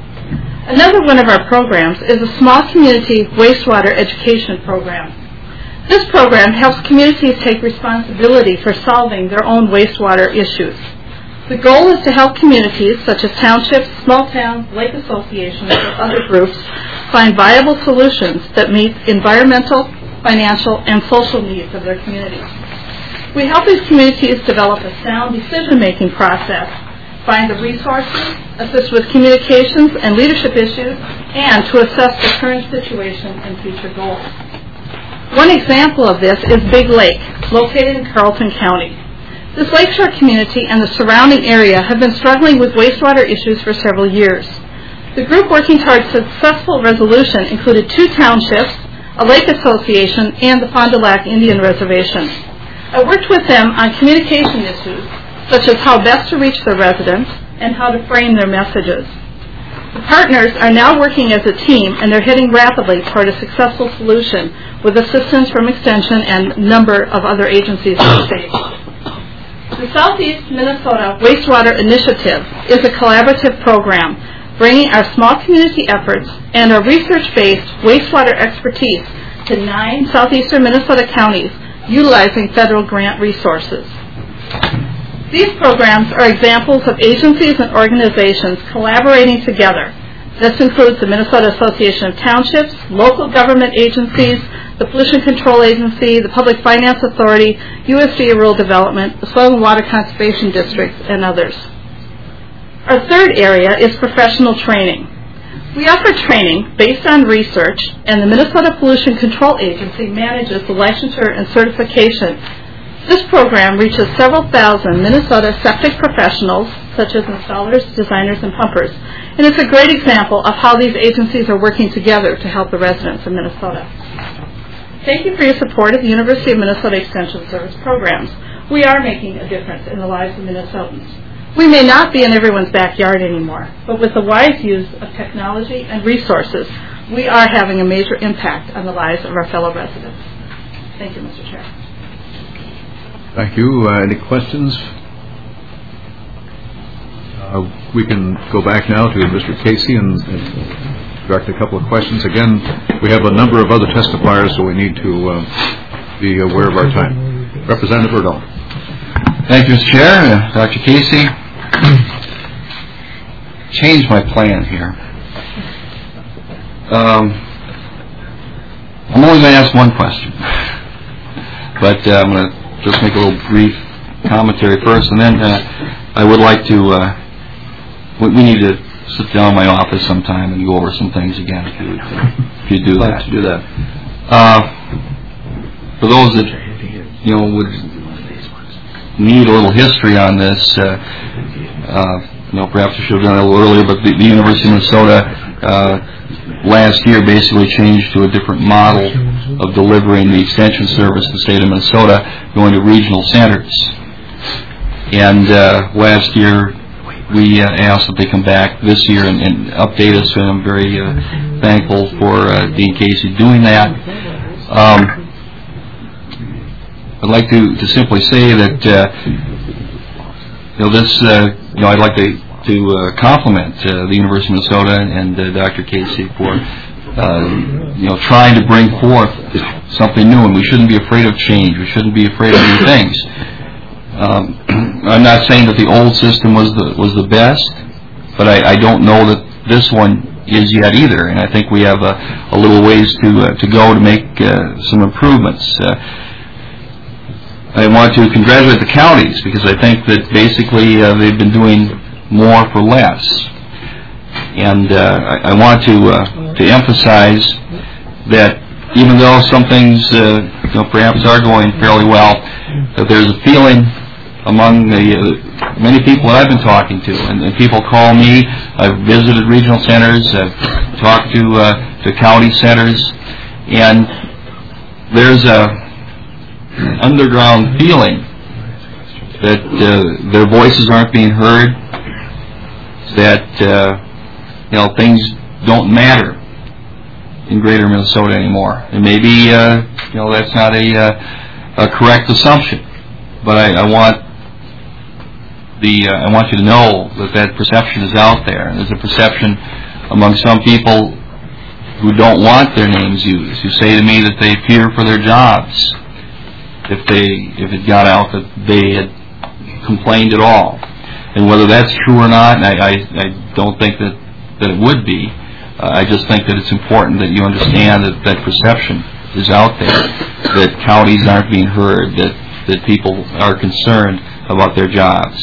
Another one of our programs is a small community wastewater education program. This program helps communities take responsibility for solving their own wastewater issues. The goal is to help communities such as townships, small towns, lake associations, or other groups find viable solutions that meet environmental, financial, and social needs of their communities. We help these communities develop a sound decision-making process, find the resources, assist with communications and leadership issues, and to assess the current situation and future goals. One example of this is Big Lake, located in Carlton County. This lakeshore community and the surrounding area have been struggling with wastewater issues for several years. The group working towards successful resolution included 2 townships, a lake association, and the Fond du Lac Indian Reservation. I worked with them on communication issues, such as how best to reach their residents and how to frame their messages. The partners are now working as a team, and they're heading rapidly toward a successful solution with assistance from Extension and a number of other agencies in the state. The Southeast Minnesota Wastewater Initiative is a collaborative program bringing our small community efforts and our research-based wastewater expertise to 9 southeastern Minnesota counties utilizing federal grant resources. These programs are examples of agencies and organizations collaborating together. This includes the Minnesota Association of Townships, local government agencies, the Pollution Control Agency, the Public Finance Authority, USDA Rural Development, the Soil and Water Conservation District, and others. Our third area is professional training. We offer training based on research, and the Minnesota Pollution Control Agency manages the licensure and certification. This program reaches several thousand Minnesota septic professionals, such as installers, designers, and pumpers, and it's a great example of how these agencies are working together to help the residents of Minnesota. Thank you for your support of the University of Minnesota Extension Service programs. We are making a difference in the lives of Minnesotans. We may not be in everyone's backyard anymore, but with the wise use of technology and resources, we are having a major impact on the lives of our fellow residents. Thank you, Mr. Chair. Thank you. Any questions? We can go back now to Mr. Casey and direct a couple of questions. Again, we have a number of other testifiers, so we need to be aware of our time. Representative Erdahl. Thank you, Mr. Chair. Dr. Casey. Change my plan here. I'm only going to ask one question, but I'm going to just make a little brief commentary first, and then I would like to, we need to sit down in my office sometime and go over some things again, if you do that. To do that. For those that, would need a little history on this, perhaps I should have done it a little earlier, but the University of Minnesota last year basically changed to a different model of delivering the extension service to the state of Minnesota, going to regional centers. And last year we asked that they come back this year and update us, and I'm very thankful for Dean Casey doing that. I'd like to simply say that I'd like to compliment the University of Minnesota and Dr. Casey for trying to bring forth something new, and we shouldn't be afraid of change. We shouldn't be afraid of new things. I'm not saying that the old system was the best, but I don't know that this one is yet either, and I think we have a little ways to go to make some improvements. I want to congratulate the counties, because I think that basically they've been doing more for less. And I want to emphasize that even though some things perhaps are going fairly well, that there's a feeling among the many people that I've been talking to, and people call me. I've visited regional centers, I've talked to county centers, and there's a underground feeling that their voices aren't being heard, that things don't matter in Greater Minnesota anymore. And maybe that's not a correct assumption, but I want you to know that perception is out there. And there's a perception among some people who don't want their names used, who say to me that they fear for their jobs if it got out that they had complained at all. And whether that's true or not, I don't think that it would be. I just think that it's important that you understand that perception is out there, that counties aren't being heard, that people are concerned about their jobs.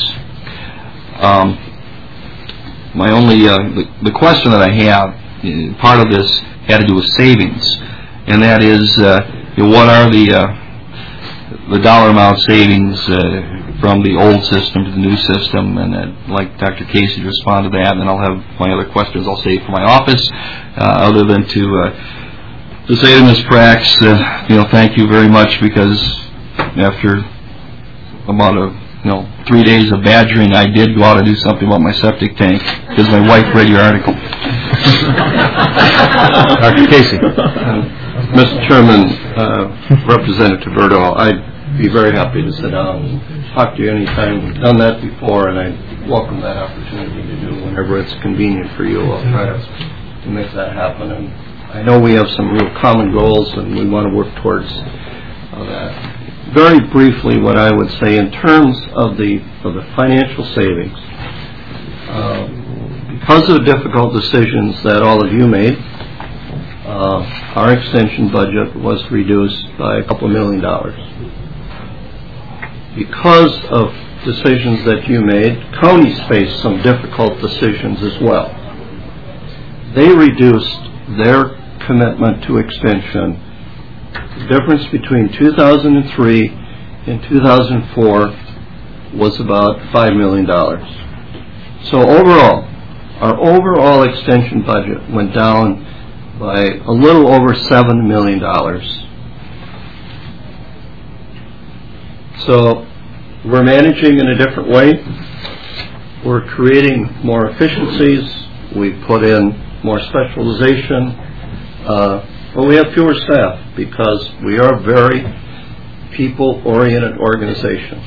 The question that I have, part of this had to do with savings, and that is, what are the dollar amount savings from the old system to the new system? And I'd like Dr. Casey to respond to that, and then I'll have my other questions I'll save for my office, other than to say to Ms. Prax, thank you very much, because after about 3 days of badgering, I did go out and do something about my septic tank, because my wife read your article. Dr. Casey. Mr. Chairman, Representative Erdahl, I'd be very happy to sit down and talk to you anytime. We've done that before, and I welcome that opportunity to do whenever it's convenient for you. I'll try to make that happen. And I know we have some real common goals, and we want to work towards that. Very briefly, what I would say in terms of the financial savings, because of the difficult decisions that all of you made, our extension budget was reduced by a couple $1 million. Because of decisions that you made, counties faced some difficult decisions as well. They reduced their commitment to extension. The difference between 2003 and 2004 was about $5 million. So overall, our overall extension budget went down by a little over $7 million. So we're managing in a different way. We're creating more efficiencies. We put in more specialization. But we have fewer staff because we are a very people-oriented organization.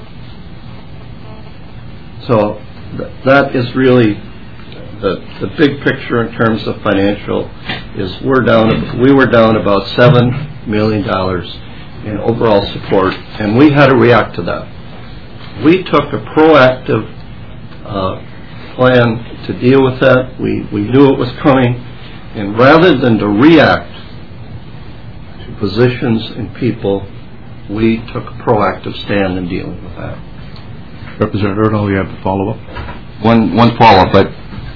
So that is really the big picture in terms of financial. Is we were down about $7 million in overall support, and we had to react to that. We took a proactive plan to deal with that. We knew it was coming, and rather than to react to positions and people, we took a proactive stand in dealing with that. Representative Erdahl, you have to follow up? One follow-up, but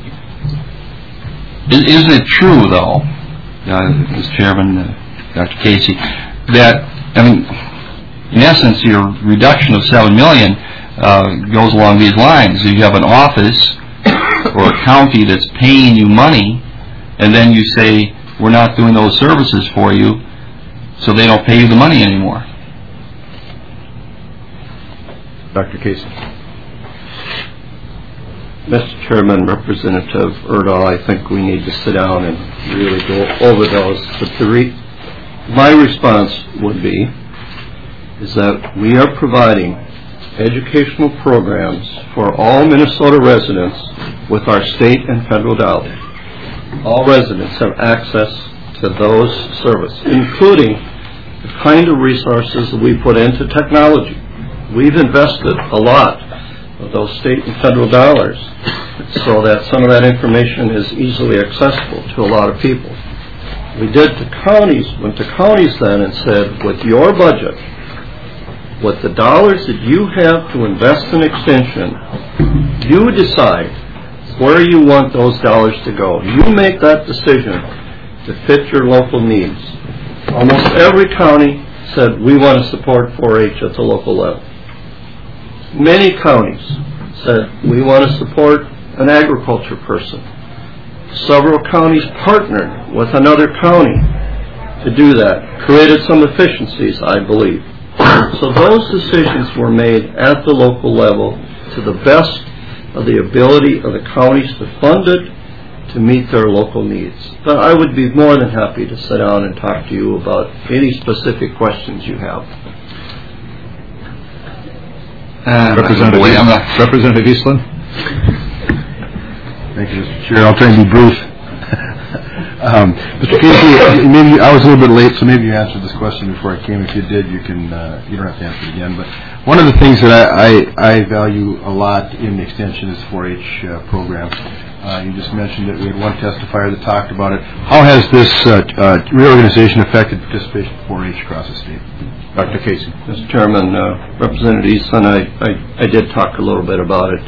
isn't it true, though, Mr. Chairman, Dr. Casey, that, in essence, your reduction of $7 million goes along these lines? You have an office or a county that's paying you money, and then you say, we're not doing those services for you, so they don't pay you the money anymore. Dr. Casey. Mr. Chairman, Representative Erdahl, I think we need to sit down and really go over those. But my response would be is that we are providing educational programs for all Minnesota residents with our state and federal dollars. All residents have access to those services, including the kind of resources that we put into technology. We've invested a lot of those state and federal dollars so that some of that information is easily accessible to a lot of people. We went to counties then and said, with your budget, with the dollars that you have to invest in extension, you decide where you want those dollars to go. You make that decision to fit your local needs. Almost every county said, we want to support 4-H at the local level. Many counties said, we want to support an agriculture person. Several counties partnered with another county to do that, created some efficiencies, I believe. So those decisions were made at the local level to the best of the ability of the counties to fund it to meet their local needs. But I would be more than happy to sit down and talk to you about any specific questions you have. Representative Eastland. Thank you, Mr. Chair. I'll try and be brief. Mr. Casey, maybe I was a little bit late, so maybe you answered this question before I came. If you did, you don't have to answer it again. But one of the things that I value a lot in the extension is the 4-H program. You just mentioned that we had one testifier that talked about it. How has this reorganization affected participation in 4-H across the state? Dr. Casey. Mr. Chairman, Representative Eastland, I did talk a little bit about it.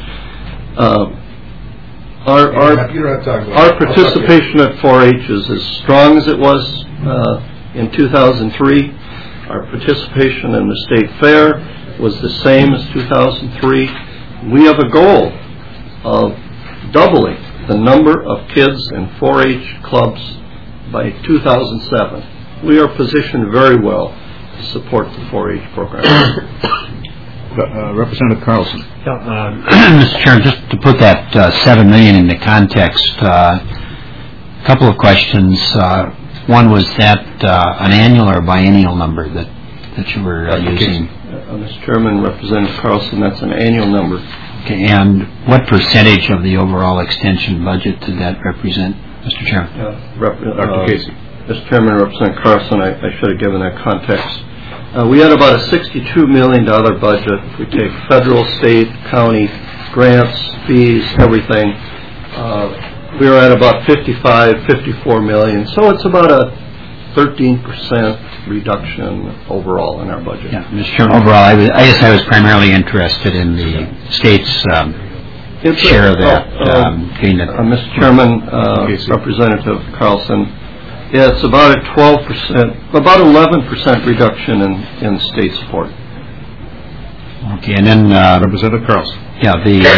Our participation at 4-H is as strong as it was in 2003. Our participation in the state fair was the same as 2003. We have a goal of doubling the number of kids in 4-H clubs by 2007. We are positioned very well to support the 4-H program. Representative Carlson. Mr. Chairman, just to put that $7 million into context, a couple of questions. One was that an annual or biennial number that you were using? Mr. Chairman, Representative Carlson, that's an annual number. Okay, and what percentage of the overall extension budget did that represent, Mr. Chairman? Dr. Casey. Mr. Chairman, Representative Carlson, I should have given that context. We had about a $62 million budget. If we take federal, state, county, grants, fees, everything, we were at about $54 million. So it's about a 13% reduction overall in our budget. Yeah, Mr. Chairman, overall, I guess I was primarily interested in the state's share of that. Mr. Chairman, Representative Carlson, yeah, it's about a 12%, about 11% reduction in state support. Okay, and then Representative Carlson. Yeah,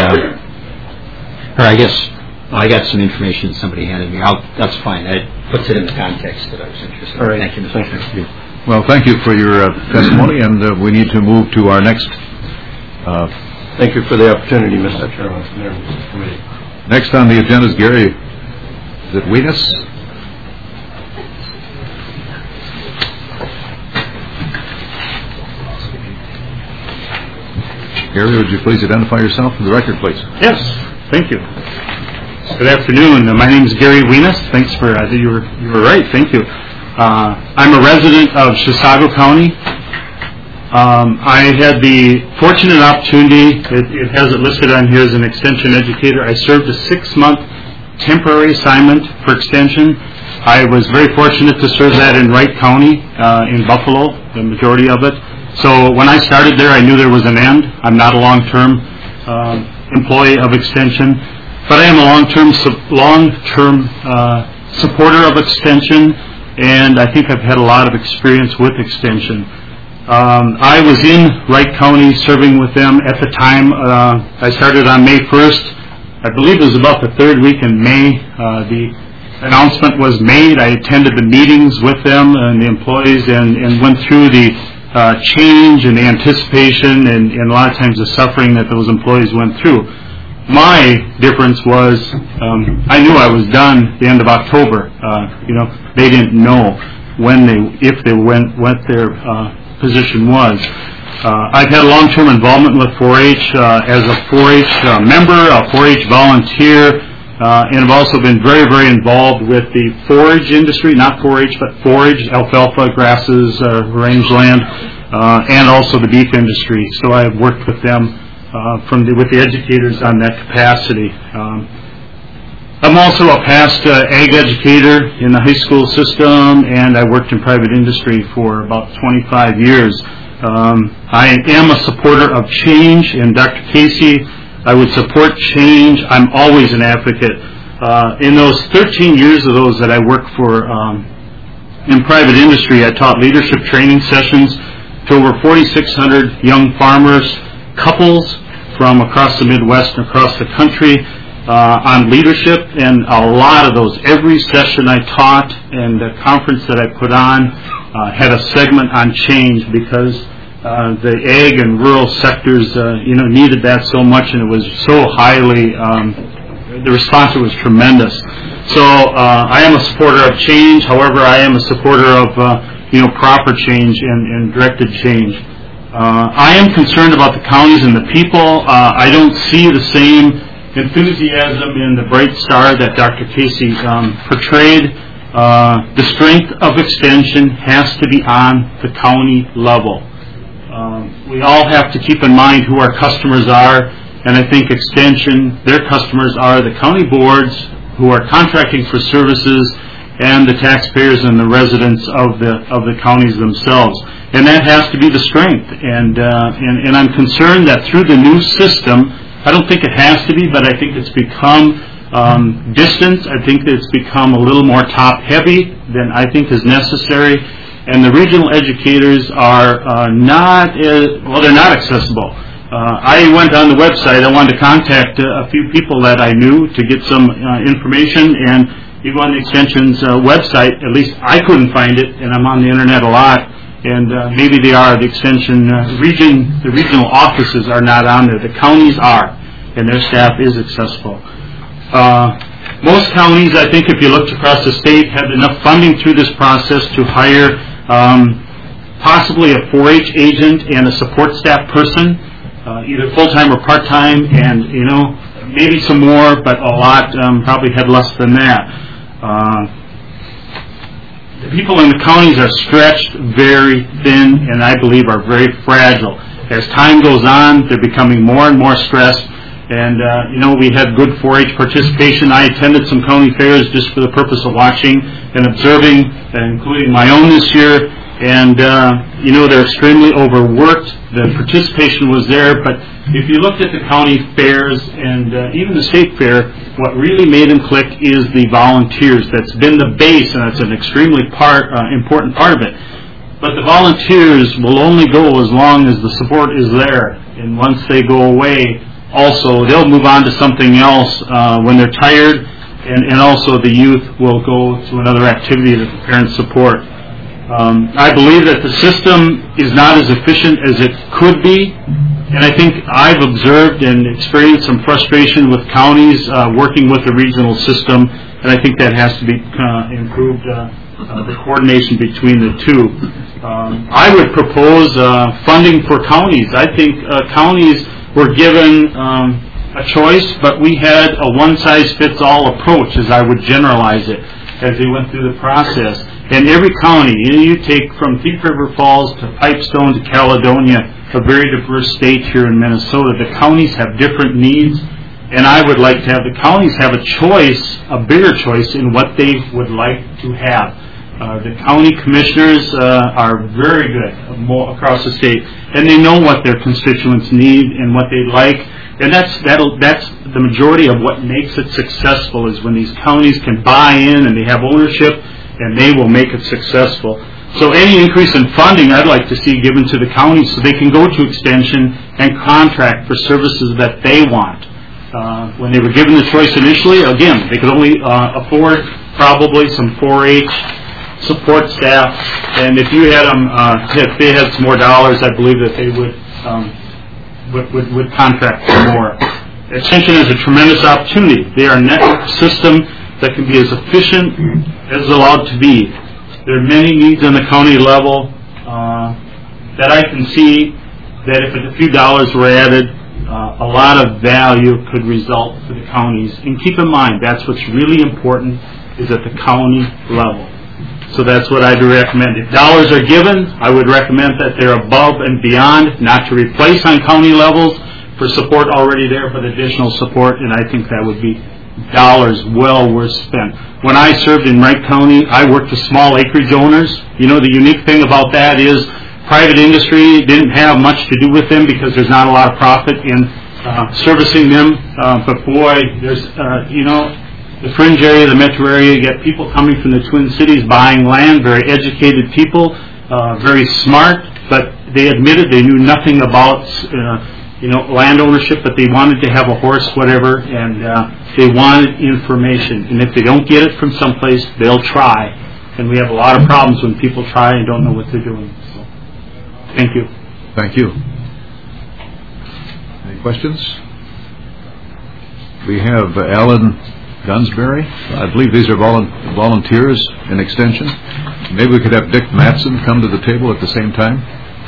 I got some information somebody handed me. That's fine. That puts it in the context that I was interested in. All right. Thank you, Mr. Chairman. Well, thank you for your testimony, and we need to move to our next. Thank you for the opportunity, Mr. Chairman. Next on the agenda is Gary. Is it Weenus? Gary, would you please identify yourself for the record, please? Yes, thank you. Good afternoon. My name is Gary Wienes. Thanks for, you were right, thank you. I'm a resident of Chisago County. I had the fortunate opportunity, it has it listed on here as an extension educator. I served a 6-month temporary assignment for extension. I was very fortunate to serve that in Wright County, in Buffalo, the majority of it. So when I started there, I knew there was an end. I'm not a long-term employee of extension, but I am a long-term supporter of extension, and I think I've had a lot of experience with extension. I was in Wright County serving with them at the time. I started on May 1st. I believe it was about the 3rd week in May. The announcement was made. I attended the meetings with them and the employees and went through the change and the anticipation and a lot of times the suffering that those employees went through. My difference was I knew I was done at the end of October. They didn't know if they went what their position was. I've had long-term involvement with 4-H as a 4-H member, a 4-H volunteer, and I've also been very, very involved with the forage industry, not 4-H, but forage, alfalfa, grasses, rangeland, and also the beef industry. So I've worked with them with the educators on that capacity. I'm also a past ag educator in the high school system, and I worked in private industry for about 25 years. I am a supporter of change, and Dr. Casey, I would support change. I'm always an advocate. In those 13 years of those that I worked for in private industry, I taught leadership training sessions to over 4,600 young farmers, couples from across the Midwest and across the country on leadership, and a lot of those, every session I taught and the conference that I put on had a segment on change because the ag and rural sectors, needed that so much, and it was so highly, the response was tremendous. So I am a supporter of change. However, I am a supporter of, proper change and directed change. I am concerned about the counties and the people. I don't see the same enthusiasm in the bright star that Dr. Casey portrayed. The strength of extension has to be on the county level. We all have to keep in mind who our customers are, and I think extension, their customers are the county boards who are contracting for services and the taxpayers and the residents of the counties themselves. And that has to be the strength. And I'm concerned that through the new system, I don't think it has to be, but I think it's become distant. I think it's become a little more top-heavy than I think is necessary. And the regional educators are they're not accessible. I went on the website. I wanted to contact a few people that I knew to get some information, and even on the Extension's website, at least I couldn't find it, and I'm on the Internet a lot. And maybe they are. The Extension the regional offices are not on there. The counties are, and their staff is accessible. Most counties, I think, if you looked across the state, have enough funding through this process to hire possibly a 4-H agent and a support staff person, either full-time or part-time, and, maybe some more, but a lot probably had less than that. The people in the counties are stretched very thin and I believe are very fragile. As time goes on, they're becoming more and more stressed. And, we had good 4-H participation. I attended some county fairs just for the purpose of watching and observing, including my own this year. And, they're extremely overworked. The participation was there. But if you looked at the county fairs and even the state fair, what really made them click is the volunteers. That's been the base, and that's an extremely important part of it. But the volunteers will only go as long as the support is there. And once they go away, also, they'll move on to something else when they're tired, and also the youth will go to another activity that the parents support. I believe that the system is not as efficient as it could be, and I think I've observed and experienced some frustration with counties working with the regional system, and I think that has to be improved, the coordination between the two. I would propose funding for counties. I think counties were given a choice, but we had a one-size-fits-all approach, as I would generalize it, as they went through the process. And every county, you take from Thief River Falls to Pipestone to Caledonia, a very diverse state here in Minnesota. The counties have different needs, and I would like to have the counties have a choice, a bigger choice in what they would like to have. The county commissioners are very good across the state, and they know what their constituents need and what they like. And that's the majority of what makes it successful, is when these counties can buy in and they have ownership, and they will make it successful. So any increase in funding I'd like to see given to the counties so they can go to extension and contract for services that they want. When they were given the choice initially, again, they could only afford probably some 4-H support staff, and if you had them, if they had some more dollars, I believe that they would contract for more. Extension is a tremendous opportunity. They are a network system that can be as efficient as allowed to be. There are many needs on the county level that I can see that if a few dollars were added, a lot of value could result for the counties. And keep in mind, that's what's really important, is at the county level. So that's what I'd recommend. If dollars are given, I would recommend that they're above and beyond, not to replace on county levels for support already there, but additional support, and I think that would be dollars well worth spent. When I served in Wright County, I worked with small acreage owners. You know, the unique thing about that is private industry didn't have much to do with them because there's not a lot of profit in servicing them. But boy, there's, the fringe area, the metro area, you get people coming from the Twin Cities buying land, very educated people, very smart, but they admitted they knew nothing about land ownership, but they wanted to have a horse, whatever, and they wanted information. And if they don't get it from someplace, they'll try. And we have a lot of problems when people try and don't know what they're doing. So, thank you. Thank you. Any questions? We have Alan Gunsberry. I believe these are volunteers in extension. Maybe we could have Dick Matson come to the table at the same time.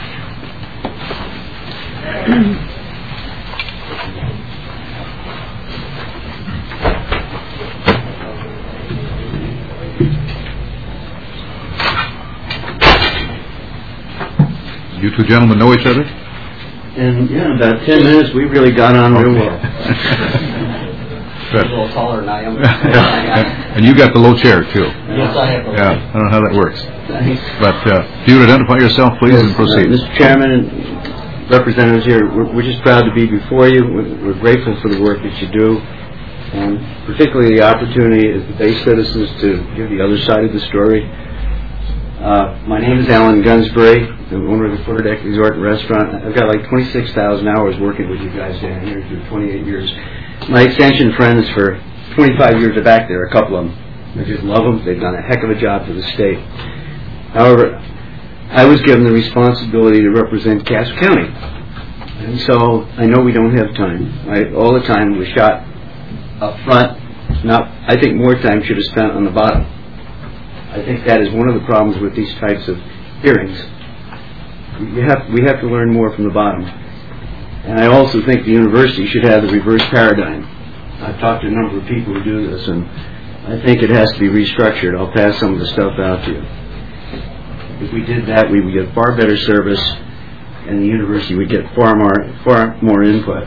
You two gentlemen know each other? In about 10 minutes, we really got on real well. Good. A little taller than I am. And you got the low chair, too. Yes, I have. Yeah, I don't know how that works. Thanks. But if you would identify yourself, please, and proceed. Mr. Chairman and representatives here, we're just proud to be before you. We're grateful for the work that you do, and particularly the opportunity as the Bay citizens to hear the other side of the story. My name is Alan Gunsberry, the owner of the Footer Deck Resort and Restaurant. I've got like 26,000 hours working with you guys down here through 28 years. My extension friends for 25 years are back there, a couple of them. I just love them. They've done a heck of a job for the state. However, I was given the responsibility to represent Cass County. And so I know we don't have time. All the time was shot up front. I think more time should have spent on the bottom. I think that is one of the problems with these types of hearings. We have to learn more from the bottom. And I also think the university should have the reverse paradigm. I've talked to a number of people who do this, and I think it has to be restructured. I'll pass some of the stuff out to you. If we did that, we would get far better service, and the university would get far more input.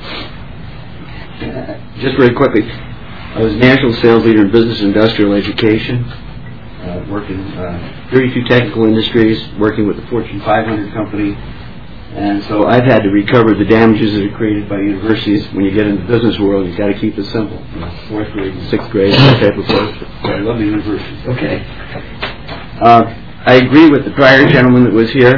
Just very quickly, I was national sales leader in business and industrial education, working 32 technical industries, working with the Fortune 500 company. And so I've had to recover the damages that are created by universities. When you get in the business world, you've got to keep it simple. 4th grade and 6th grade, that type of course. I love the universities. Okay. I agree with the prior gentleman that was here.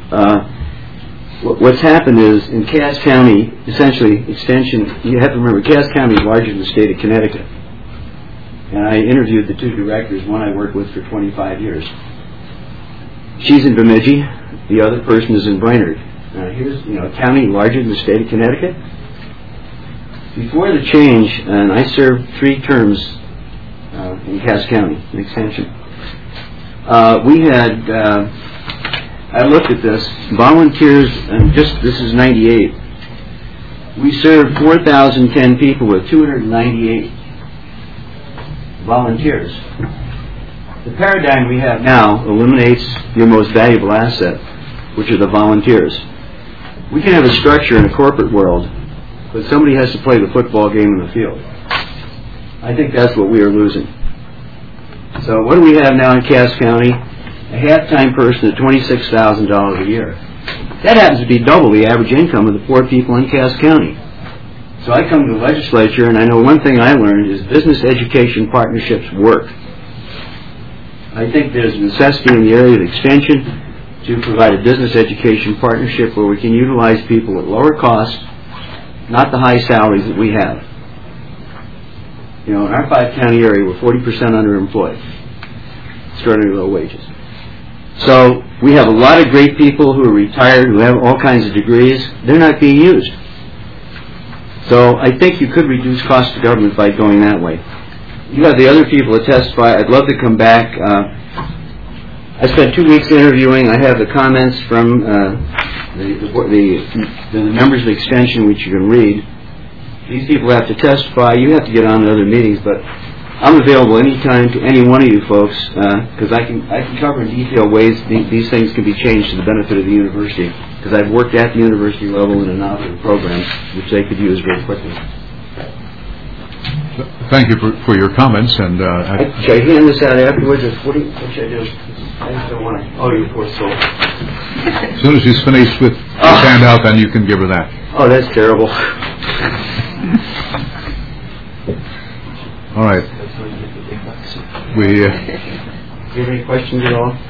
What's happened is, in Cass County, essentially, extension, you have to remember, Cass County is larger than the state of Connecticut. And I interviewed the two directors, one I worked with for 25 years. She's in Bemidji. The other person is in Brainerd. Here's a county larger than the state of Connecticut. Before the change, and I served 3 terms in Cass County, an extension. We had, I looked at this, volunteers, and this is 98. We serve 4,010 people with 298 volunteers. The paradigm we have now eliminates your most valuable asset, which are the volunteers. We can have a structure in a corporate world, but somebody has to play the football game in the field. I think that's what we are losing. So what do we have now in Cass County? A half-time person at $26,000 a year. That happens to be double the average income of the poor people in Cass County. So I come to the legislature, and I know one thing I learned is business education partnerships work. I think there's a necessity in the area of extension to provide a business education partnership where we can utilize people at lower cost, not the high salaries that we have. You know, in our 5-county area, we're 40% underemployed, extraordinarily low wages. So we have a lot of great people who are retired, who have all kinds of degrees. They're not being used. So I think you could reduce cost to government by going that way. You have the other people that testify. I'd love to come back. I spent 2 weeks interviewing. I have the comments from the members of the extension, which you can read. These people have to testify. You have to get on to other meetings, but I'm available anytime to any one of you folks because I can cover in detail ways these things can be changed to the benefit of the university, because I've worked at the university level in innovative programs which they could use very quickly. Thank you for your comments. And should I hand this out afterwards? What should I do? I just don't want to. Oh, you poor soul. As soon as she's finished with the handout, then you can give her that. Oh, that's terrible. All right. Do you have any questions at all?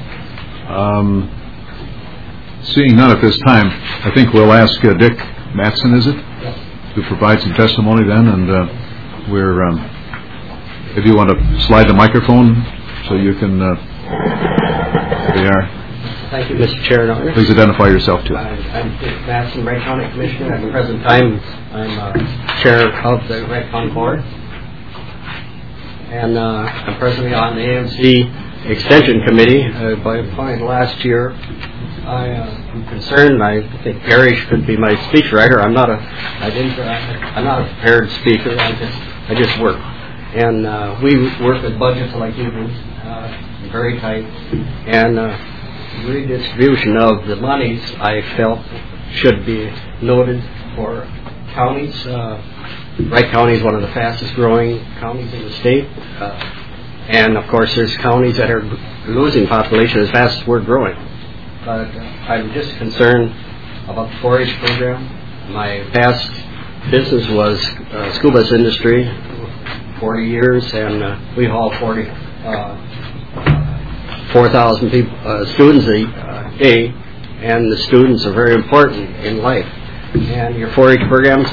Seeing none at this time, I think we'll ask Dick Mattson, is it, to provide some testimony then, and if you want to slide the microphone so you can. There they are. Thank you, Mr. Chair. Please identify yourself too. I'm Dick Mattson, Wright County Commissioner. At the present time, I'm chair of the Wright County Board. And I'm presently on the AMC Extension Committee. By appointed last year, I'm concerned. I think Gary should be my speechwriter. I'm not a prepared speaker. I just work. And we work with budgets like you do, very tight. And redistribution of the monies, I felt, should be noted for counties. Wright County is one of the fastest growing counties in the state. And of course there's counties that are losing population as fast as we're growing. But I'm just concerned about the 4-H program. My past business was school bus industry, 40 years, and we haul 4,000 students a day, and the students are very important in life. And your 4-H programs,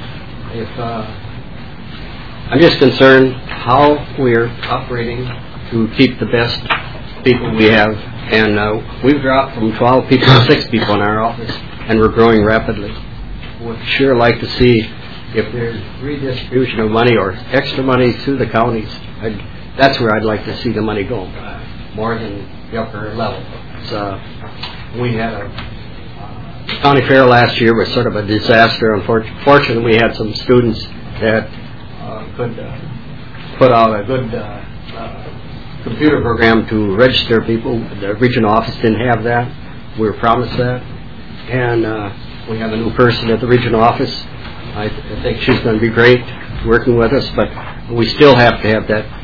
I'm just concerned how we're operating to keep the best people we have. And we've dropped from 12 people to 6 people in our office, and we're growing rapidly. Would sure like to see if there's redistribution of money or extra money to the counties. That's where I'd like to see the money go, more than the upper level. We had a county fair last year was sort of a disaster. Unfortunately, we had some students that could put out a good computer program to register people. The regional office didn't have that. We were promised that. And we have a new person at the regional office. I think she's going to be great working with us, but we still have to have that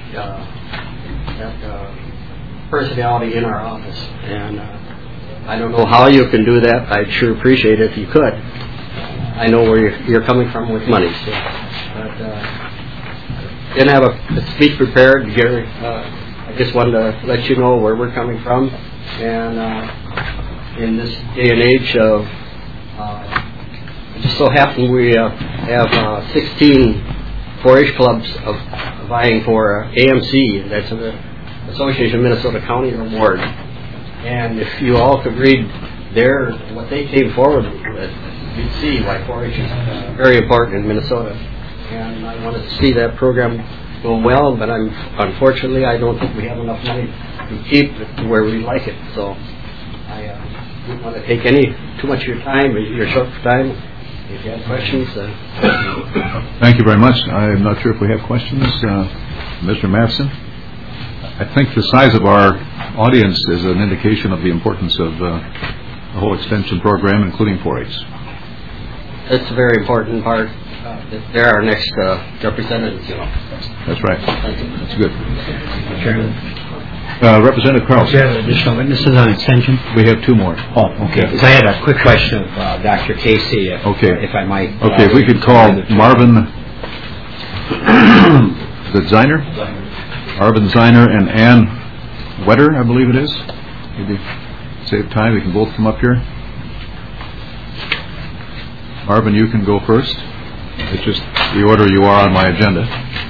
personality in our office. And I don't know how you can do that. I'd sure appreciate it if you could. I know where you're coming from with money. So. But didn't have a speech prepared, Gary. I just wanted to let you know where we're coming from. And in this day and age of, it just so happened we have 16 4-H clubs vying for AMC. That's the Association of Minnesota County Award. And if you all could read what they came forward with, you'd see why 4-H is very important in Minnesota. And I want to see that program go well, but unfortunately I don't think we have enough money to keep it to where we like it. So I don't want to take too much of your time, your short time, If you have questions, Thank you very much. I'm not sure if we have questions. Mr. Mattson? I think the size of our audience is an indication of the importance of the whole extension program, including 4-H. it's a very important part. They're our next representatives, you know. That's right. That's good. Chairman. Representative Carlson. Do you have additional witnesses on extension? We have two more. Oh, okay. Because I had a quick question of Dr. Casey, if I might. Okay, if we could call Marvin Ziner? Marvin Ziner and Ann Wetter, I believe it is. Maybe save time, we can both come up here. Marvin, you can go first. It's just the order you are on my agenda.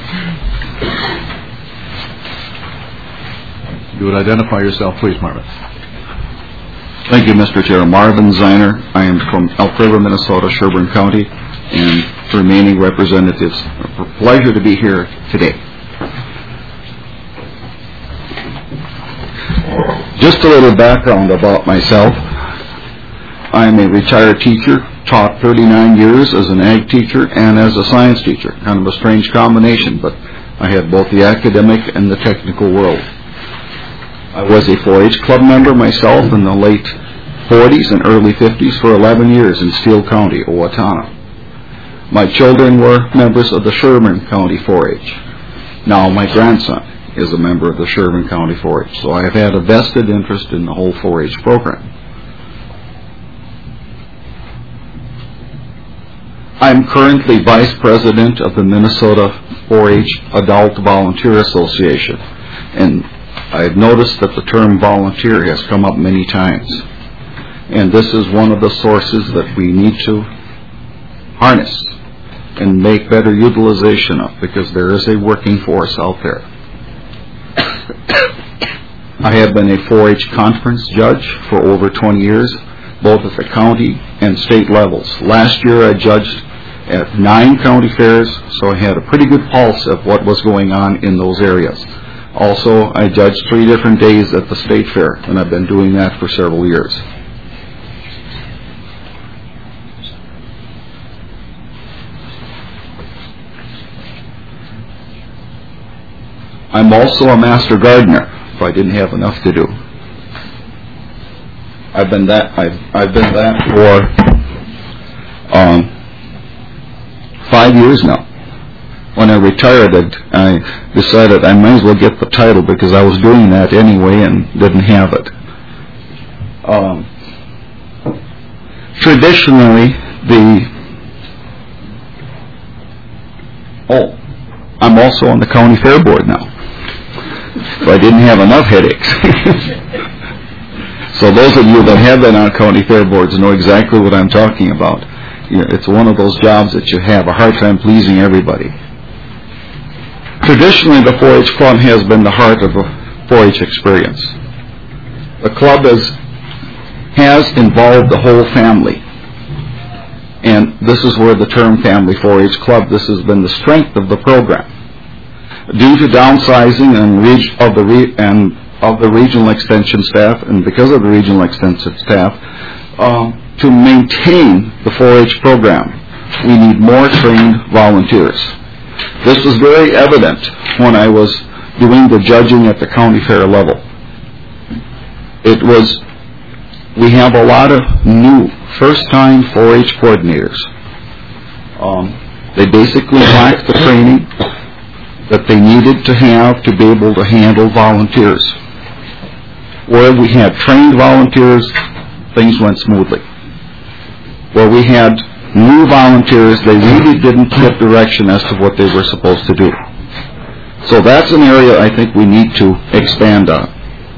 You would identify yourself, please, Marvin. Thank you, Mr. Chair. Marvin Ziner. I am from Elk River, Minnesota, Sherburne County, and remaining representatives. It's a pleasure to be here today. Just a little background about myself. I am a retired teacher, taught 39 years as an ag teacher and as a science teacher. Kind of a strange combination, but I had both the academic and the technical world. I was a 4-H club member myself in the late 40s and early 50s for 11 years in Steele County, Owatonna. My children were members of the Sherburne County 4-H. Now my grandson is a member of the Sherburne County 4-H, so I have had a vested interest in the whole 4-H program. I'm currently Vice President of the Minnesota 4-H Adult Volunteer Association, and I've noticed that the term volunteer has come up many times, and this is one of the sources that we need to harness and make better utilization of, because there is a working force out there. I have been a 4-H conference judge for over 20 years, both at the county and state levels. Last year I judged at 9 county fairs, so I had a pretty good pulse of what was going on in those areas. Also, I judged 3 different days at the state fair, and I've been doing that for several years. I'm also a master gardener, if I didn't have enough to do. I've been that for 5 years now. When I retired, I decided I might as well get the title because I was doing that anyway and didn't have it. Traditionally, I'm also on the county fair board now. So I didn't have enough headaches. So those of you that have been on county fair boards know exactly what I'm talking about. It's one of those jobs that you have a hard time pleasing everybody. Traditionally, the 4-H Club has been the heart of the 4-H experience. The club has involved the whole family. And this is where the term Family 4-H Club, this has been the strength of the program. Due to downsizing of the regional extension staff, and because of the regional extension staff, to maintain the 4-H program, we need more trained volunteers. This was very evident when I was doing the judging at the county fair level. We have a lot of new first-time 4-H coordinators. They basically lacked the training that they needed to have to be able to handle volunteers. Where we had trained volunteers, things went smoothly. Where we had new volunteers, they really didn't get direction as to what they were supposed to do. So that's an area I think we need to expand on.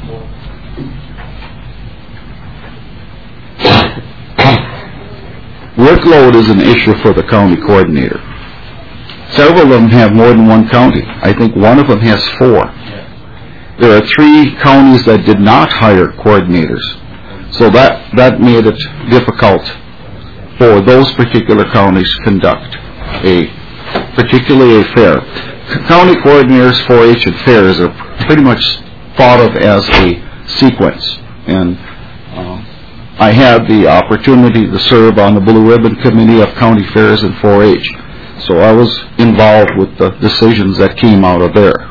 Workload is an issue for the county coordinator. Several of them have more than one county. I think one of them has 4. There are 3 counties that did not hire coordinators. So that made it difficult for those particular counties to conduct particularly a fair. County coordinators, 4-H and fairs are pretty much thought of as a sequence. And I had the opportunity to serve on the Blue Ribbon Committee of County Fairs and 4-H. So I was involved with the decisions that came out of there.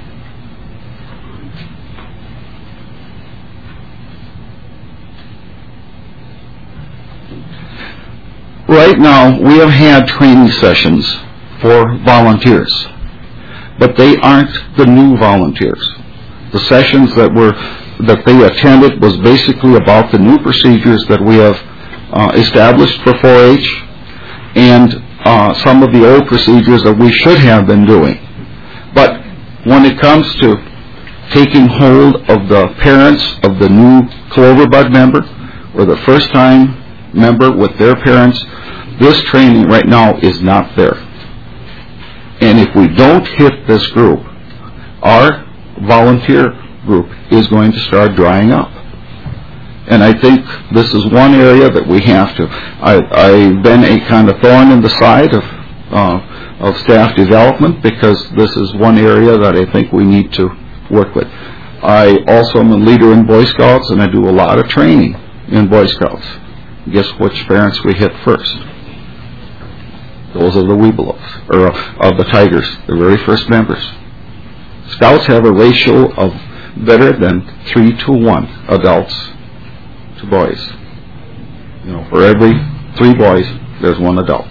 Right now, we have had training sessions for volunteers, but they aren't the new volunteers. The sessions that they attended was basically about the new procedures that we have established for 4-H and some of the old procedures that we should have been doing. But when it comes to taking hold of the parents of the new Cloverbud member or the first-time member with their parents, this training right now is not there. And if we don't hit this group, our volunteer group is going to start drying up. And I think this is one area that we have to. I've been a kind of thorn in the side of staff development because this is one area that I think we need to work with. I also am a leader in Boy Scouts, and I do a lot of training in Boy Scouts. Guess which parents we hit first? Those are the Webelos, or of the Tigers, the very first members. Scouts have a ratio of better than 3-to-1 adults to boys. You know, for every 3 boys, there's 1 adult.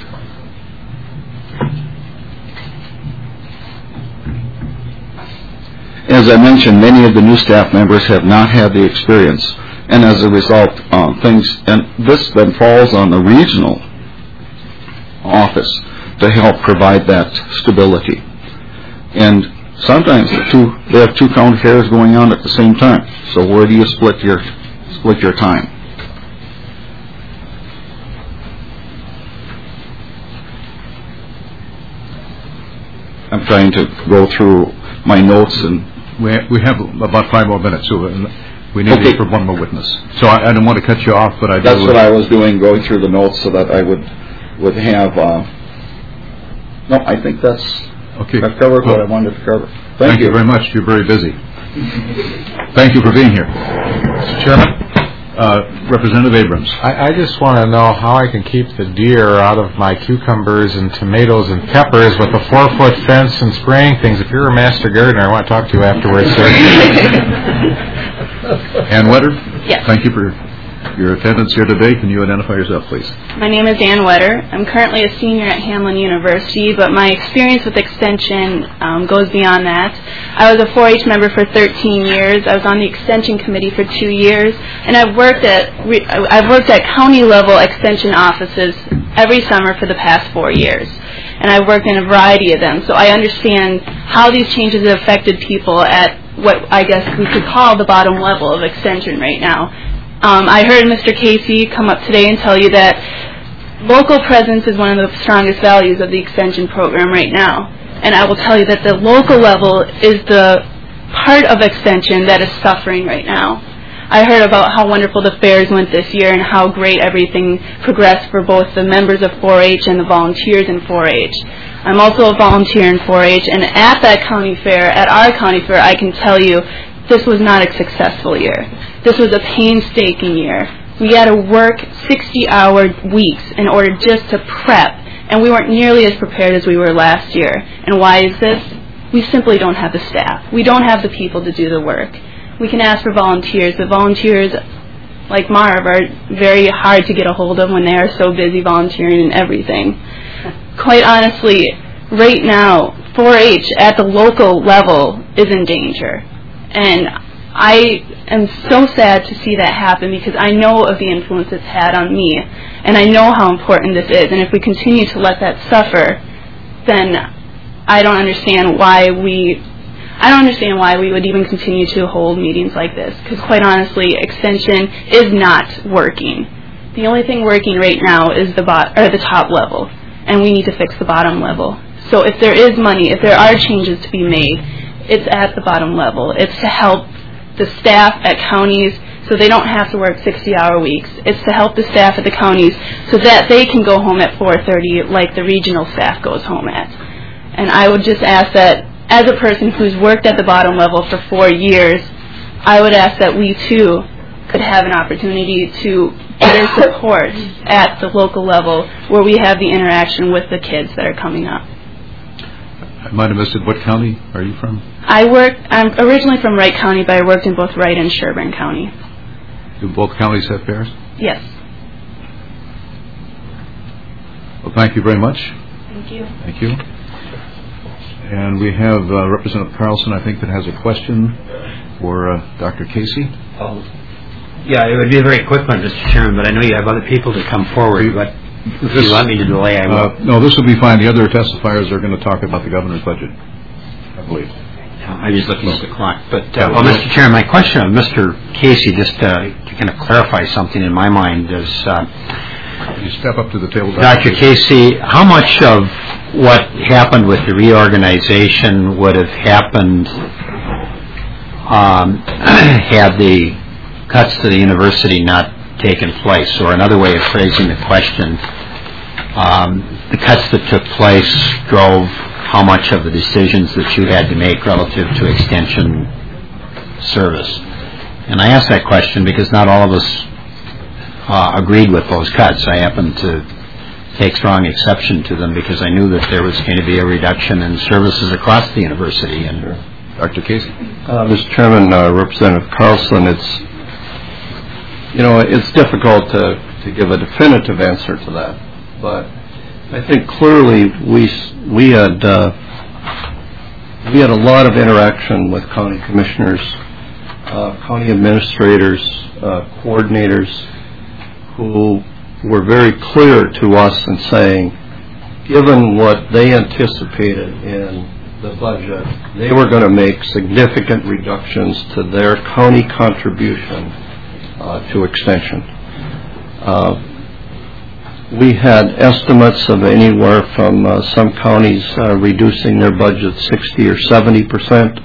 As I mentioned, many of the new staff members have not had the experience, and as a result, this then falls on the regional office to help provide that stability. And sometimes they have 2 county fairs going on at the same time. So where do you split your time? I'm trying to go through my notes, and we have about 5 more minutes, so we need for one more witness. So I don't want to cut you off, but that's what I was doing, going through the notes so that I would have. No, I think that's okay. I've covered what I wanted to cover. Thank you very much. You're very busy. Thank you for being here, Mr. Chairman. Representative Abrams. I just want to know how I can keep the deer out of my cucumbers and tomatoes and peppers with a 4-foot fence and spraying things. If you're a master gardener, I want to talk to you afterwards, sir. Ann Wetter? Yes. Thank you for your attendance here today. Can you identify yourself, please? My name is Ann Wetter. I'm currently a senior at Hamlin University, but my experience with Extension goes beyond that. I was a 4-H member for 13 years. I was on the Extension Committee for 2 years, and I've worked at county-level Extension offices every summer for the past 4 years. And I've worked in a variety of them, so I understand how these changes have affected people at what I guess we could call the bottom level of Extension right now. I heard Mr. Casey come up today and tell you that local presence is one of the strongest values of the Extension program right now. And I will tell you that the local level is the part of Extension that is suffering right now. I heard about how wonderful the fairs went this year and how great everything progressed for both the members of 4-H and the volunteers in 4-H. I'm also a volunteer in 4-H, and at that county fair, at our county fair, I can tell you this was not a successful year. This was a painstaking year. We had to work 60-hour weeks in order just to prep, and we weren't nearly as prepared as we were last year. And why is this? We simply don't have the staff. We don't have the people to do the work. We can ask for volunteers, but volunteers like Marv are very hard to get a hold of when they are so busy volunteering in everything. Quite honestly, right now, 4-H at the local level is in danger. And I am so sad to see that happen because I know of the influence it's had on me, and I know how important this is. And if we continue to let that suffer, then I don't understand why we would even continue to hold meetings like this. Because quite honestly, Extension is not working. The only thing working right now is the top level, and we need to fix the bottom level. So if there is money, if there are changes to be made, it's at the bottom level. It's to help the staff at counties so they don't have to work 60-hour weeks. It's to help the staff at the counties so that they can go home at 4:30 like the regional staff goes home at. And I would just ask that, as a person who's worked at the bottom level for 4 years, I would ask that we too could have an opportunity to better support at the local level where we have the interaction with the kids that are coming up. I might have missed it. What county are you from? I'm originally from Wright County, but I worked in both Wright and Sherburne County. Do both counties have fairs? Yes. Well, thank you very much. Thank you. Thank you. And we have Representative Carlson, I think, that has a question for Dr. Casey. Yeah, it would be a very quick one, Mr. Chairman, but I know you have other people to come forward, but if you want me to delay, I will. No, this will be fine. The other testifiers are going to talk about the governor's budget, I believe. I was looking at the clock. But, well, Mr. Chairman, my question of Mr. Casey, just to kind of clarify something in my mind, is... you step up to the table, Dr. Casey, how much of what happened with the reorganization would have happened had the cuts to the university not taken place? Or another way of phrasing the question, the cuts that took place drove how much of the decisions that you had to make relative to extension service? And I ask that question because not all of us agreed with those cuts. I happen to take strong exception to them because I knew that there was going to be a reduction in services across the university. And Dr. Casey? Mr. Chairman, Representative Carlson, it's difficult to give a definitive answer to that, but I think clearly we had a lot of interaction with county commissioners, county administrators, coordinators, who were very clear to us in saying, given what they anticipated in the budget, they were going to make significant reductions to their county contribution to extension. We had estimates of anywhere from some counties reducing their budget 60 or 70%.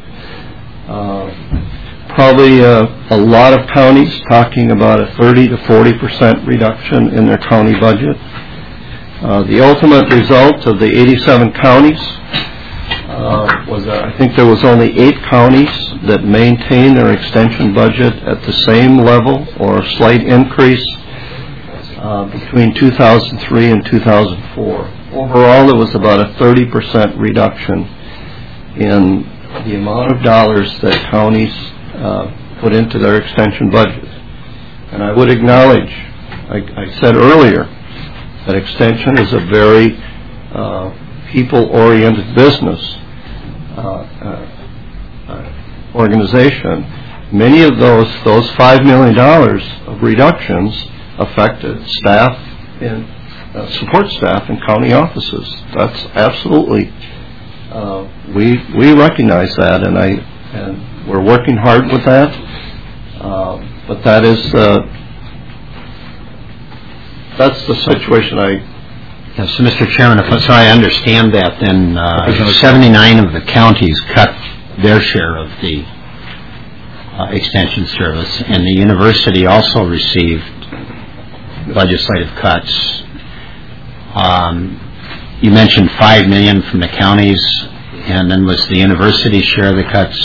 Probably a lot of counties talking about a 30 to 40% reduction in their county budget. The ultimate result of the 87 counties was that I think there was only 8 counties that maintained their extension budget at the same level or a slight increase between 2003 and 2004. Overall, there was about a 30% reduction in the amount of dollars that counties put into their extension budget. And I would acknowledge, I said earlier, that extension is a very people-oriented business organization. Many of those $5 million of reductions affected staff and support staff in county offices. That's absolutely, we recognize that, and we're working hard with that. But that's the situation So, Mr. Chairman, so I understand that, then 79 of the counties cut their share of the extension service, and the university also received legislative cuts. You mentioned $5 million from the counties, and then was the university share of the cuts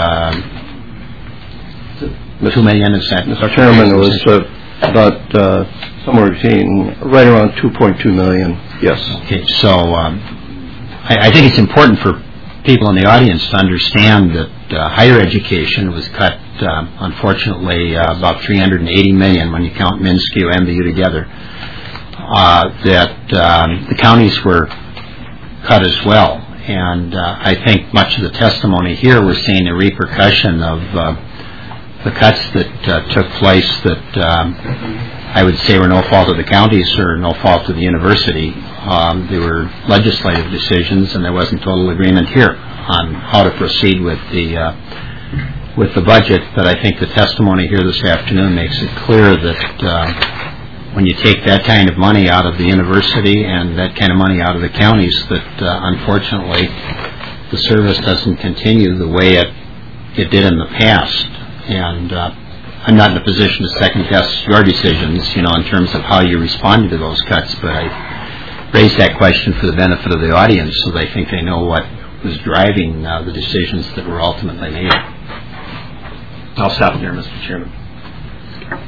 $2 million? Is that, Mr. Chairman, it was about somewhere between right around $2.2 million. Yes. Okay. So I think it's important for people in the audience to understand that higher education was cut, unfortunately, about $380 million when you count MnSCU and MBU together. That the counties were cut as well, and I think much of the testimony here we're seeing a repercussion of the cuts that took place that I would say were no fault of the counties or no fault of the university. They were legislative decisions, and there wasn't total agreement here on how to proceed with the budget. But I think the testimony here this afternoon makes it clear that when you take that kind of money out of the university and that kind of money out of the counties, that unfortunately the service doesn't continue the way it did in the past. And I'm not in a position to second-guess your decisions, in terms of how you responded to those cuts, but I raised that question for the benefit of the audience so they think they know what was driving the decisions that were ultimately made. I'll stop there, Mr. Chairman.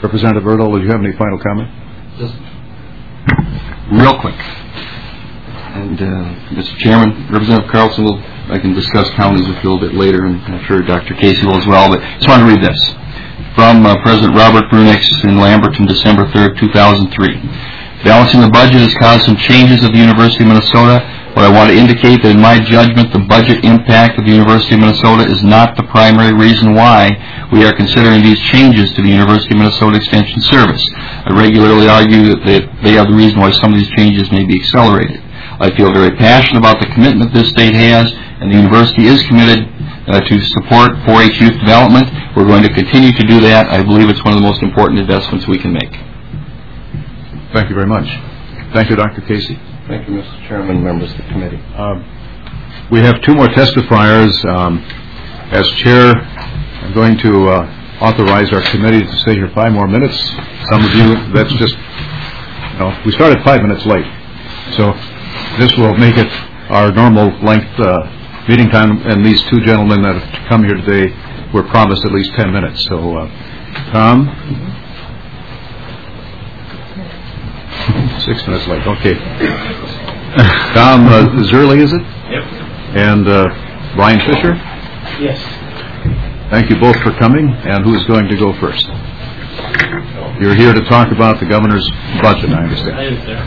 Representative Erdl, do you have any final comment? Just real quick. And Mr. Chairman, Representative Carlson I can discuss counties with you a little bit later, and I'm sure Dr. Casey will as well, but I just want to read this. From President Robert Brunix in Lamberton, December 3rd, 2003. Balancing the budget has caused some changes at the University of Minnesota, but I want to indicate that in my judgment, the budget impact of the University of Minnesota is not the primary reason why we are considering these changes to the University of Minnesota Extension Service. I regularly argue that they are the reason why some of these changes may be accelerated. I feel very passionate about the commitment this state has, and the university is committed to support 4-H youth development. We're going to continue to do that. I believe it's one of the most important investments we can make. Thank you very much. Thank you, Dr. Casey. Thank you, Mr. Chairman, members of the committee. We have two more testifiers. As chair, I'm going to authorize our committee to stay here 5 more minutes. Some of you, that's just, we started 5 minutes late. So this will make it our normal length meeting time, and these two gentlemen that have come here today were promised at least 10 minutes. So, Tom? 6 minutes late, okay. Tom Zerley, is it? Yep. And Brian Fisher? Yes. Thank you both for coming. And who is going to go first? You're here to talk about the governor's budget, I understand. I am, sir.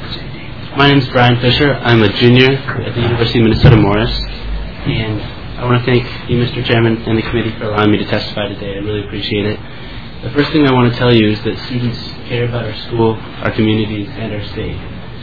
My name is Brian Fisher. I'm a junior at the University of Minnesota Morris, and I want to thank you, Mr. Chairman, and the committee for allowing me to testify today. I really appreciate it. The first thing I want to tell you is that students care about our school, our communities, and our state.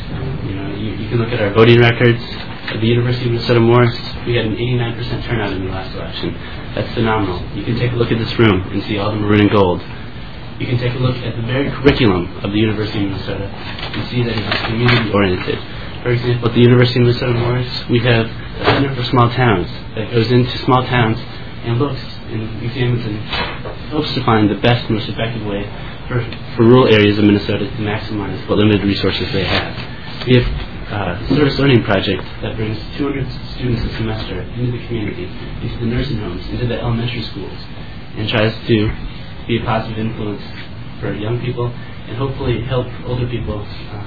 You can look at our voting records. At the University of Minnesota Morris, we had an 89% turnout in the last election. That's phenomenal. You can take a look at this room and see all the maroon and gold. You can take a look at the very curriculum of the University of Minnesota and see that it is community-oriented. For example, at the University of Minnesota Morris, we have a Center for Small Towns that goes into small towns and looks and examines and hopes to find the best, most effective way for rural areas of Minnesota to maximize what limited resources they have. We have a service learning project that brings 200 students a semester into the community, into the nursing homes, into the elementary schools, and tries to be a positive influence for young people and hopefully help older people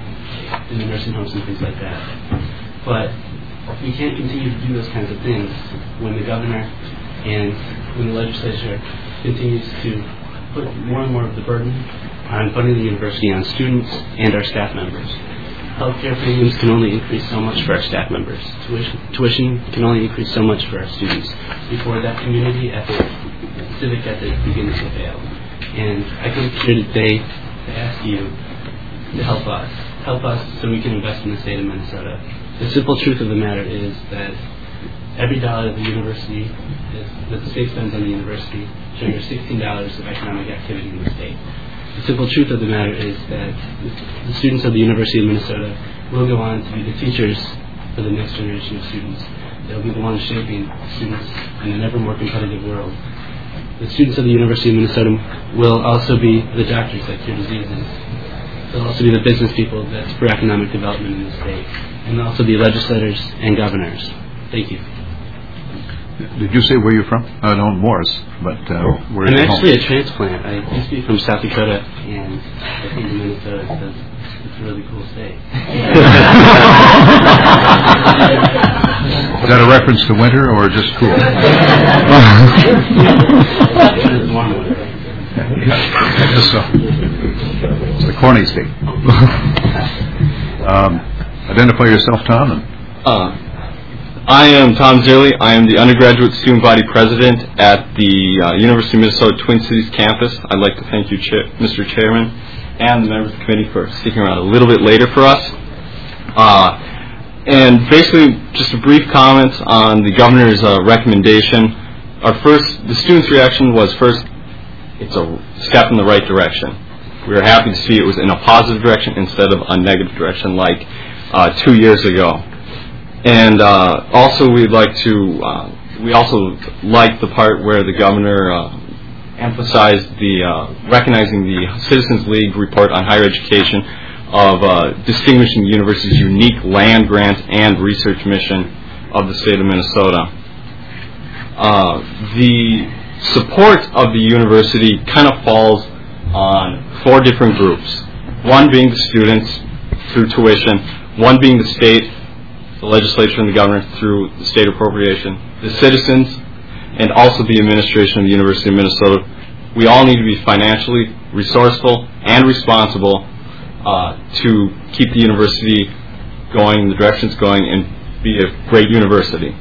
in the nursing homes and things like that. But we can't continue to do those kinds of things when the governor and when the legislature continues to put more and more of the burden on funding the university on students and our staff members. Healthcare premiums can only increase so much for our staff members. Tuition can only increase so much for our students before that community ethic, civic ethic begins to fail. And I come here today to ask you to help us so we can invest in the state of Minnesota. The simple truth of the matter is that every dollar that the university, that the state spends on the university, generates $16 of economic activity in the state. The simple truth of the matter is that the students of the University of Minnesota will go on to be the teachers for the next generation of students. They'll be the ones shaping students in an ever more competitive world. The students of the University of Minnesota will also be the doctors that cure diseases. They'll also be the business people that spur economic development in the state. And they'll also be legislators and governors. Thank you. Did you say where you're from? I know Morris, but where I'm are you actually home? a transplant. I used to be from South Dakota, and I came to Minnesota because it's a really cool state. Is that a reference to winter or just cool? It's the corny state. Identify yourself, Tom. I am Tom Zerley. I am the undergraduate student body president at the University of Minnesota Twin Cities campus. I'd like to thank you, Mr. Chairman, and the members of the committee for sticking around a little bit later for us. And basically, just a brief comment on the governor's recommendation. The students' reaction was first, it's a step in the right direction. We were happy to see it was in a positive direction instead of a negative direction like 2 years ago. And also we also liked the part where the governor emphasized recognizing the Citizens League report on higher education of distinguishing the university's unique land grant and research mission of the state of Minnesota. The support of the university kind of falls on 4 different groups. One being the students through tuition, one being the state, the legislature and the governor through the state appropriation, the citizens, and also the administration of the University of Minnesota. We all need to be financially resourceful and responsible to keep the university going in the direction it's going and be a great university.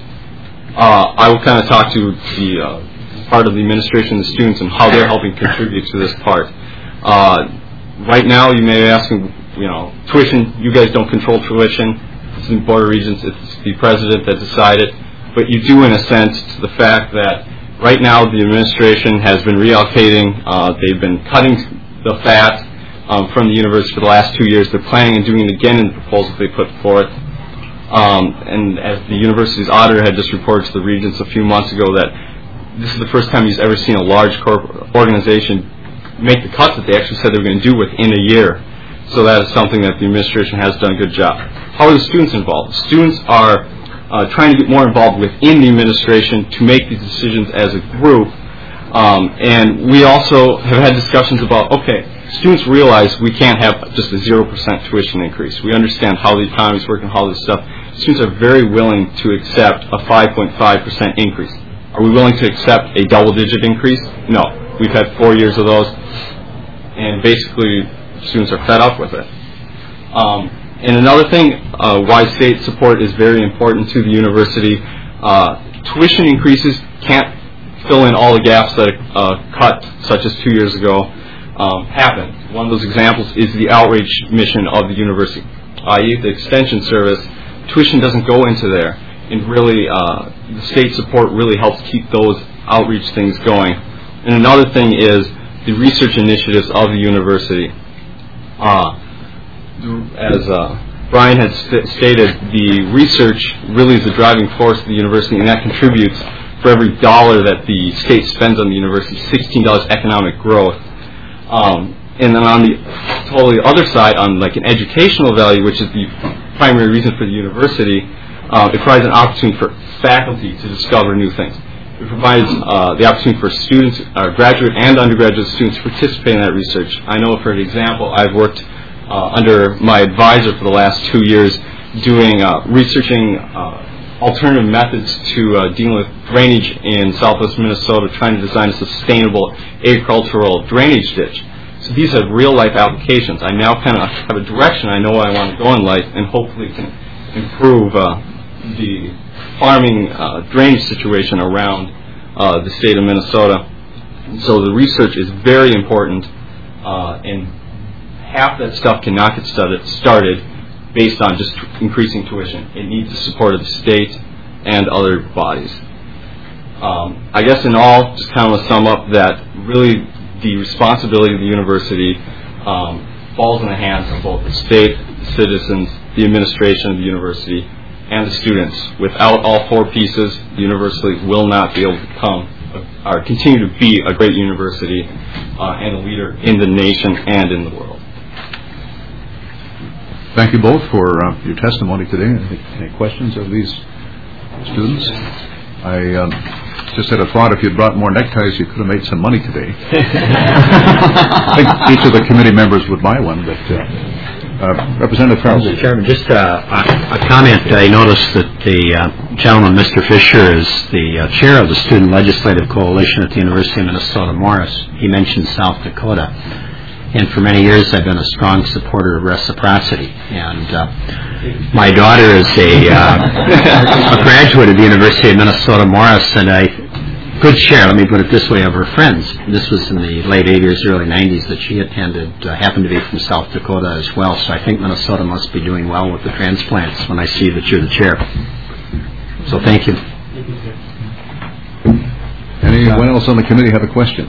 I will kind of talk to the part of the administration and the students and how they're helping contribute to this part. Right now, you may be asking, tuition, you guys don't control tuition. It's in the Board of Regents, it's the president that decided. But you do, in a sense, to the fact that right now the administration has been reallocating, they've been cutting the fat from the university for the last 2 years. They're planning on doing it again in the proposal they put forth. And as the university's auditor had just reported to the Regents a few months ago, that this is the first time he's ever seen a large organization make the cuts that they actually said they were going to do within a year. So that is something that the administration has done a good job. How are the students involved? Students are trying to get more involved within the administration to make these decisions as a group. And we also have had discussions about, okay, students realize we can't have just a 0% tuition increase. We understand how the economy is working, all this stuff. Students are very willing to accept a 5.5% increase. Are we willing to accept a double-digit increase? No. We've had 4 years of those, and basically students are fed up with it. And another thing, why state support is very important to the university. Tuition increases can't fill in all the gaps that a cut, such as 2 years ago, happened. One of those examples is the outreach mission of the university, i.e. the extension service. Tuition doesn't go into there, and really the state support really helps keep those outreach things going. And another thing is the research initiatives of the university. As Brian had stated, the research really is the driving force of the university, and that contributes for every dollar that the state spends on the university, $16 economic growth. And then on the totally other side, on like an educational value, which is the primary reason for the university, it provides an opportunity for faculty to discover new things. It provides the opportunity for students, graduate and undergraduate students to participate in that research. I know, for example, I've worked under my advisor for the last 2 years doing researching alternative methods to dealing with drainage in southwest Minnesota, trying to design a sustainable agricultural drainage ditch. So these are real-life applications. I now kind of have a direction. I know where I want to go in life, and hopefully can improve the farming drainage situation around the state of Minnesota. So the research is very important, and half that stuff cannot get started based on just increasing tuition. It needs the support of the state and other bodies. I guess in all, just kind of to sum up that really the responsibility of the university falls in the hands of both the state, the citizens, the administration of the university, and the students. Without all 4 pieces, the university will not be able to continue to be a great university and a leader in the nation and in the world. Thank you both for your testimony today. Any questions of these students? I just had a thought, if you'd brought more neckties, you could have made some money today. I think each of the committee members would buy one, but Representative Carlson. Mr. Chairman, just a comment. I noticed that the gentleman, Mr. Fisher, is the chair of the Student Legislative Coalition at the University of Minnesota Morris. He mentioned South Dakota. And for many years, I've been a strong supporter of reciprocity. And my daughter is a graduate of the University of Minnesota Morris, and a good share, let me put it this way, of her friends. This was in the late 80s, early 90s that she attended, happened to be from South Dakota as well. So I think Minnesota must be doing well with the transplants when I see that you're the chair. So thank you. Anyone else on the committee have a question?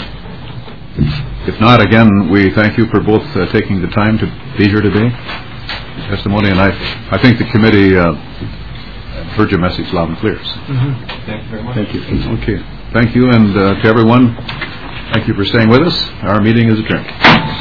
If not, again, we thank you for both taking the time to be here today. Testimony, and I think the committee heard your message loud and clear. Mm-hmm. Thank you very much. Thank you. Okay. Thank you, and to everyone, thank you for staying with us. Our meeting is adjourned.